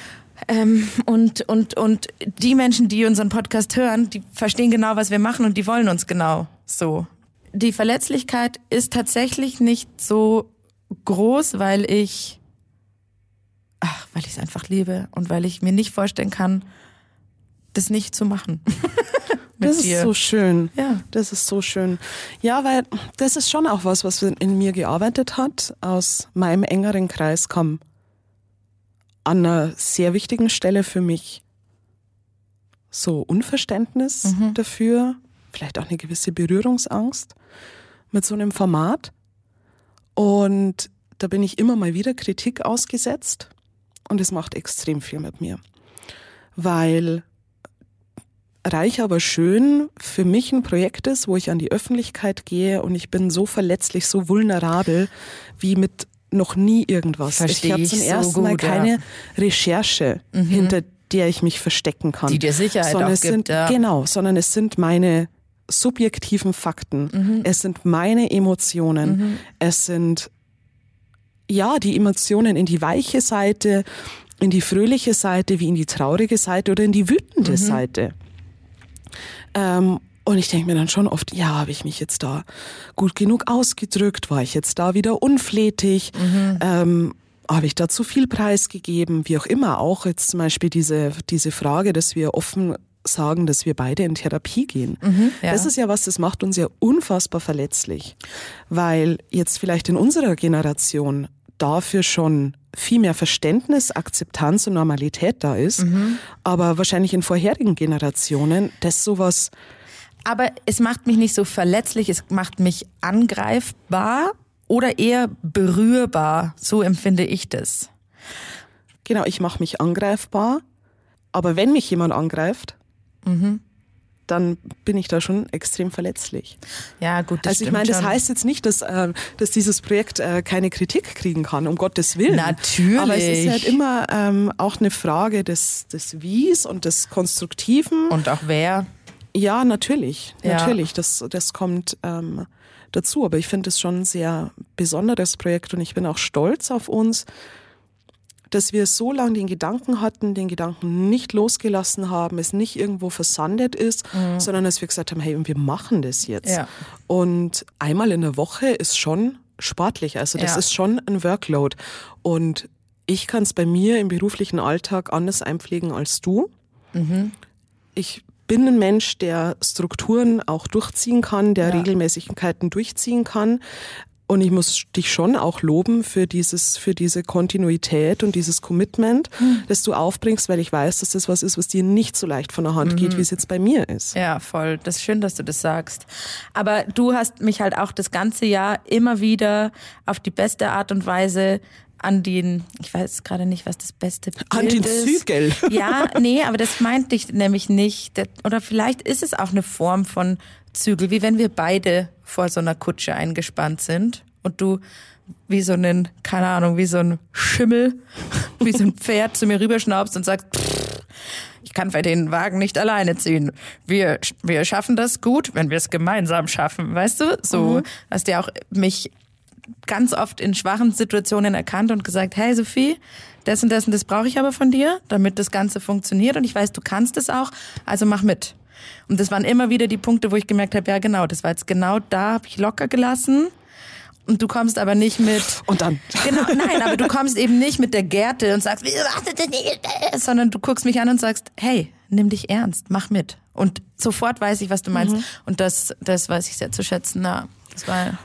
Ähm, und, und, und die Menschen, die unseren Podcast hören, die verstehen genau, was wir machen und die wollen uns genau so. Die Verletzlichkeit ist tatsächlich nicht so groß, weil ich, ach, weil ich es einfach liebe und weil ich mir nicht vorstellen kann, das nicht zu machen. Mit das ist dir. so schön. Ja. Das ist so schön. Ja, weil das ist schon auch was, was in mir gearbeitet hat. Aus meinem engeren Kreis kam an einer sehr wichtigen Stelle für mich so Unverständnis Mhm. dafür, vielleicht auch eine gewisse Berührungsangst mit so einem Format. Und da bin ich immer mal wieder Kritik ausgesetzt und es macht extrem viel mit mir. Weil Reich aber schön für mich ein Projekt ist, wo ich an die Öffentlichkeit gehe und ich bin so verletzlich, so vulnerabel wie mit noch nie irgendwas. Versteh ich habe ich zum so ersten Mal gut, ja. keine Recherche, hinter der ich mich verstecken kann. Die dir Sicherheit sondern auch es gibt, sind, ja. Genau, sondern es sind meine subjektiven Fakten. Mhm. Es sind meine Emotionen. Es sind ja die Emotionen in die weiche Seite, in die fröhliche Seite, wie in die traurige Seite oder in die wütende Mhm. Seite. Ähm, und ich denke mir dann schon oft, ja, habe ich mich jetzt da gut genug ausgedrückt? War ich jetzt da wieder unflätig? Mhm. Ähm, habe ich da zu viel preisgegeben? Wie auch immer, auch jetzt zum Beispiel diese, diese Frage, dass wir offen sagen, dass wir beide in Therapie gehen. Mhm, ja. Das ist ja was, das macht uns ja unfassbar verletzlich. Weil jetzt vielleicht in unserer Generation dafür schon viel mehr Verständnis, Akzeptanz und Normalität da ist, Mhm. aber wahrscheinlich in vorherigen Generationen, das sowas, Aber es macht mich nicht so verletzlich, es macht mich angreifbar oder eher berührbar. So empfinde ich das. genau, ich mache mich angreifbar, aber wenn mich jemand angreift, Mhm. dann bin ich da schon extrem verletzlich. Ja, gut, das Also ich stimmt meine, das schon. heißt jetzt nicht, dass, äh, dass dieses Projekt äh, keine Kritik kriegen kann, um Gottes Willen. Natürlich. Aber es ist halt immer ähm, auch eine Frage des, des Wies und des Konstruktiven. Und auch wer. Ja, natürlich, Ja. natürlich, das, das kommt ähm, dazu. Aber ich finde es schon ein sehr besonderes Projekt und ich bin auch stolz auf uns, dass wir so lange den Gedanken hatten, den Gedanken nicht losgelassen haben, es nicht irgendwo versandet ist, sondern dass wir gesagt haben, hey, wir machen das jetzt. Ja. Und einmal in der Woche ist schon sportlich, also das Ja. ist schon ein Workload. Und ich kann es bei mir im beruflichen Alltag anders einpflegen als du. Ich bin ein Mensch, der Strukturen auch durchziehen kann, der Ja. Regelmäßigkeiten durchziehen kann. Und ich muss dich schon auch loben für dieses, für diese Kontinuität und dieses Commitment, Hm. das du aufbringst, weil ich weiß, dass das was ist, was dir nicht so leicht von der Hand geht, wie es jetzt bei mir ist. Ja, voll. Das ist schön, dass du das sagst. Aber du hast mich halt auch das ganze Jahr immer wieder auf die beste Art und Weise an den, ich weiß gerade nicht, was das beste Bild An den ist. Zügel. Ja, nee, aber das meinte ich nämlich nicht. Das- Oder vielleicht ist es auch eine Form von Zügel, wie wenn wir beide vor so einer Kutsche eingespannt sind und du wie so einen, keine Ahnung, wie so ein Schimmel, wie so ein Pferd zu mir rüberschnaubst und sagst, "Pff, ich kann für den Wagen nicht alleine ziehen. Wir, wir schaffen das gut, wenn wir es gemeinsam schaffen, weißt du? So hast du ja auch mich ganz oft in schwachen Situationen erkannt und gesagt, hey Sophie, das und das und das brauche ich aber von dir, damit das Ganze funktioniert und ich weiß, du kannst es auch, also mach mit. Und das waren immer wieder die Punkte, wo ich gemerkt habe, ja genau, das war jetzt genau da, habe ich locker gelassen und du kommst aber nicht mit... Und dann. Genau, nein, aber du kommst eben nicht mit der Gerte und sagst, wieso machst du das nicht? Sondern du guckst mich an und sagst, hey, nimm dich ernst, mach mit. Und sofort weiß ich, was du meinst. Und das, das weiß ich sehr zu schätzen. Na, das war...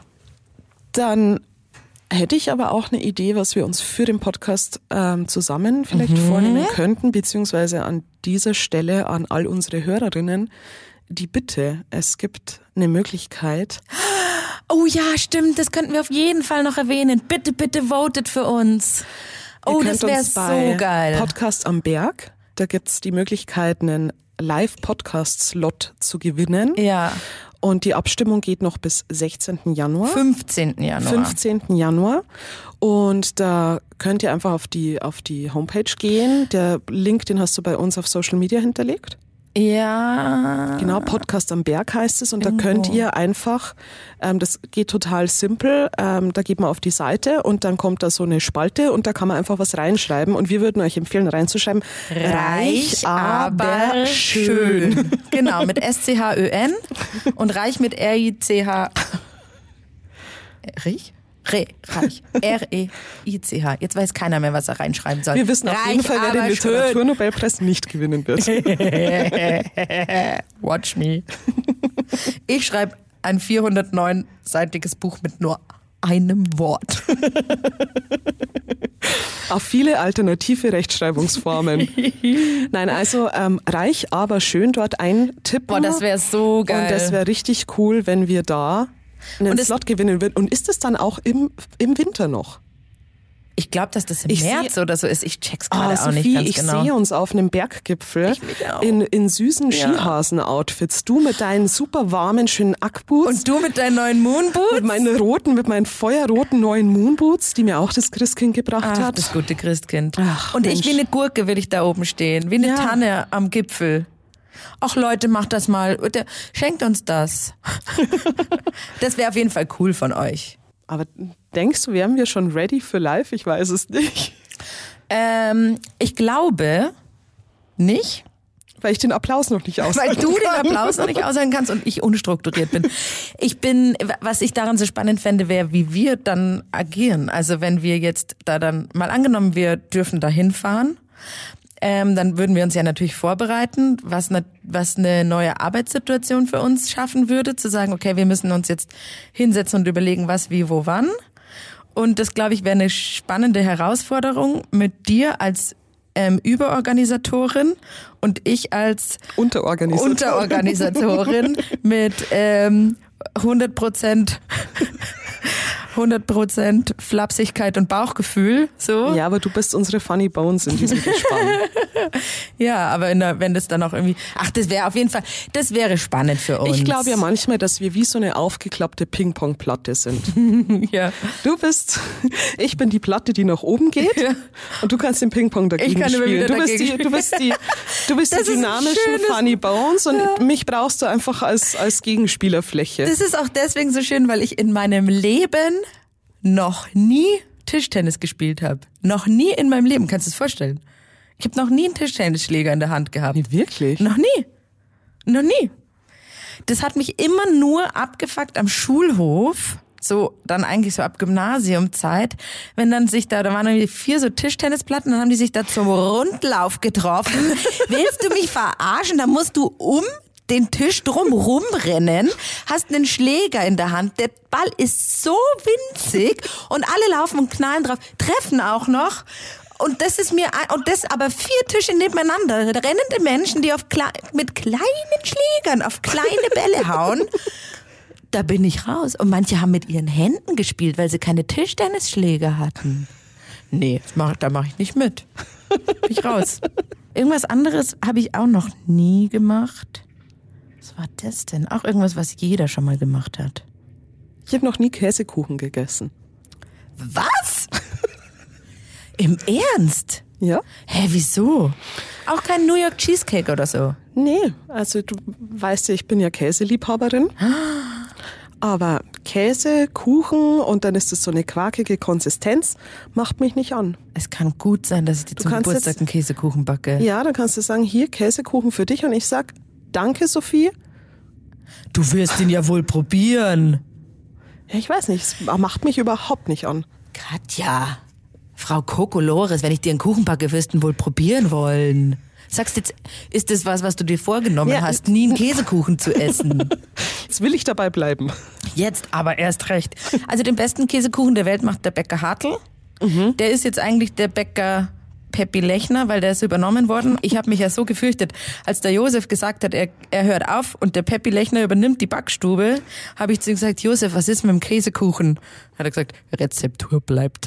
Dann hätte ich aber auch eine Idee, was wir uns für den Podcast ähm, zusammen vielleicht vornehmen könnten, beziehungsweise an dieser Stelle an all unsere Hörerinnen die Bitte, es gibt eine Möglichkeit, Oh ja, stimmt, das könnten wir auf jeden Fall noch erwähnen. Bitte, bitte votet für uns. Oh, ihr das könnt wäre uns bei so geil. Podcast am Berg, da gibt's die Möglichkeit, einen Live-Podcast-Slot zu gewinnen. Ja, Und die Abstimmung geht noch bis sechzehnten Januar. fünfzehnten Januar. fünfzehnten Januar. Und da könnt ihr einfach auf die, auf die Homepage gehen. Der Link, den hast du bei uns auf Social Media hinterlegt. Ja. Genau, Podcast am Berg heißt es und Irgendwo. da könnt ihr einfach, ähm, das geht total simpel, ähm, da geht man auf die Seite und dann kommt da so eine Spalte und da kann man einfach was reinschreiben und wir würden euch empfehlen reinzuschreiben, Reich, aber schön. Genau, mit S C H Ö N und reich mit R I C H. Reich? Re, reich. R E I C H. Jetzt weiß keiner mehr, was er reinschreiben soll. Wir wissen auf reich, jeden Fall, wer den aber schön. Literaturnobelpreis nicht gewinnen wird. Watch me. Ich schreibe ein vierhundertneun-seitiges Buch mit nur einem Wort. Auf viele alternative Rechtschreibungsformen. Nein, also ähm, reich, aber schön dort eintippen. Boah, das wäre so geil. Und das wäre richtig cool, wenn wir da einen Und es- Slot gewinnen würden. Und ist es dann auch im, im Winter noch? Ich glaube, dass das im Ich März seh- oder so ist. Ich check's Ah, gerade auch nicht Sophie, ganz ich genau. sehe uns auf einem Berggipfel Ich mich auch. in, in süßen Ja. Skihasen-Outfits. Du mit deinen super warmen, schönen Ackboots. Und du mit deinen neuen Moonboots? mit meinen roten, mit meinen feuerroten neuen Moonboots, die mir auch das Christkind gebracht Ach, hat. das gute Christkind. Ach, und ich Mensch. wie eine Gurke will ich da oben stehen, wie eine Ja. Tanne am Gipfel. Ach Leute, macht das mal. Der- Schenkt uns das. Das wäre auf jeden Fall cool von euch. Aber denkst du, wären wir schon ready für live? Ich weiß es nicht. Ähm, ich glaube nicht, Weil ich den Applaus noch nicht aushalten weil du den kann. Applaus noch nicht aushalten kannst und ich unstrukturiert bin. Ich bin, was ich daran so spannend fände, wäre, wie wir dann agieren. Also wenn wir jetzt da dann, mal angenommen, wir dürfen da hinfahren, ähm, dann würden wir uns ja natürlich vorbereiten, was eine, was eine neue Arbeitssituation für uns schaffen würde, zu sagen, okay, wir müssen uns jetzt hinsetzen und überlegen, was, wie, wo, wann. Und das, glaube ich, wäre eine spannende Herausforderung mit dir als ähm, Überorganisatorin und ich als Unterorganisatorin. Unterorganisatorin mit ähm, hundert Prozent hundert Prozent Flapsigkeit und Bauchgefühl, so. Ja, aber du bist unsere Funny Bones in diesem Gespann. Ja, aber in der, wenn das dann auch irgendwie, ach, das wäre auf jeden Fall, das wäre spannend für uns. Ich glaube ja manchmal, dass wir wie so eine aufgeklappte Ping-Pong-Platte sind. Ja. Du bist, ich bin die Platte, die nach oben geht Ja. und du kannst den Ping-Pong dagegen Ich kann immer spielen. wieder Du bist, dagegen die, du bist die, du bist Das die ist ein dynamischen schönes- Funny Bones und mich brauchst du einfach als, als Gegenspielerfläche. Das ist auch deswegen so schön, weil ich in meinem Leben noch nie Tischtennis gespielt habe. Noch nie in meinem Leben, kannst du es vorstellen? Ich habe noch nie einen Tischtennisschläger in der Hand gehabt. Nee, wirklich? Noch nie. Noch nie. Das hat mich immer nur abgefuckt am Schulhof, so dann eigentlich so ab Gymnasiumzeit, wenn dann sich da, da waren irgendwie vier so Tischtennisplatten, dann haben die sich da zum Rundlauf getroffen. Willst du mich verarschen? Da musst du um den Tisch drum rumrennen, hast einen Schläger in der Hand, der Ball ist so winzig und alle laufen und knallen drauf, treffen auch noch. Und das ist mir, ein- und das aber vier Tische nebeneinander, rennende Menschen, die auf klei- mit kleinen Schlägern auf kleine Bälle hauen. Da bin ich raus. Und manche haben mit ihren Händen gespielt, weil sie keine Tischtennisschläger hatten. Nee, das mach, da mache ich nicht mit. Bin ich raus. Irgendwas anderes habe ich auch noch nie gemacht. Was war das denn? Auch irgendwas, was jeder schon mal gemacht hat. Ich habe noch nie Käsekuchen gegessen. Was? Im Ernst? Ja? Hä, wieso? Auch kein New York Cheesecake oder so? Nee, also du weißt ja, ich bin ja Käseliebhaberin. Aber Käse, Kuchen und dann ist es so eine quarkige Konsistenz, macht mich nicht an. Es kann gut sein, dass ich dir zum kannst Geburtstag jetzt- einen Käsekuchen backe. Ja, dann kannst du sagen, hier Käsekuchen für dich und ich sag, danke Sophie. Du wirst ihn ja wohl probieren. Ja, ich weiß nicht, es macht mich überhaupt nicht an. Katja, Frau Kokolores, wenn ich dir einen Kuchen backe, wirst du ihn wohl probieren wollen. Sagst jetzt, ist das was, was du dir vorgenommen Ja. hast, nie einen Käsekuchen zu essen? Jetzt will ich dabei bleiben. Jetzt aber erst recht. Also den besten Käsekuchen der Welt macht der Bäcker Hartl. Der ist jetzt eigentlich der Bäcker Peppi Lechner, weil der ist übernommen worden. Ich habe mich ja so gefürchtet, als der Josef gesagt hat, er, er hört auf und der Peppi Lechner übernimmt die Backstube, habe ich zu ihm gesagt, Josef, was ist mit dem Käsekuchen? Hat er gesagt, Rezeptur bleibt.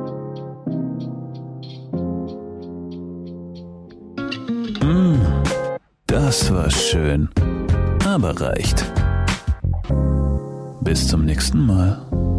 Das war schön, aber reicht. Bis zum nächsten Mal.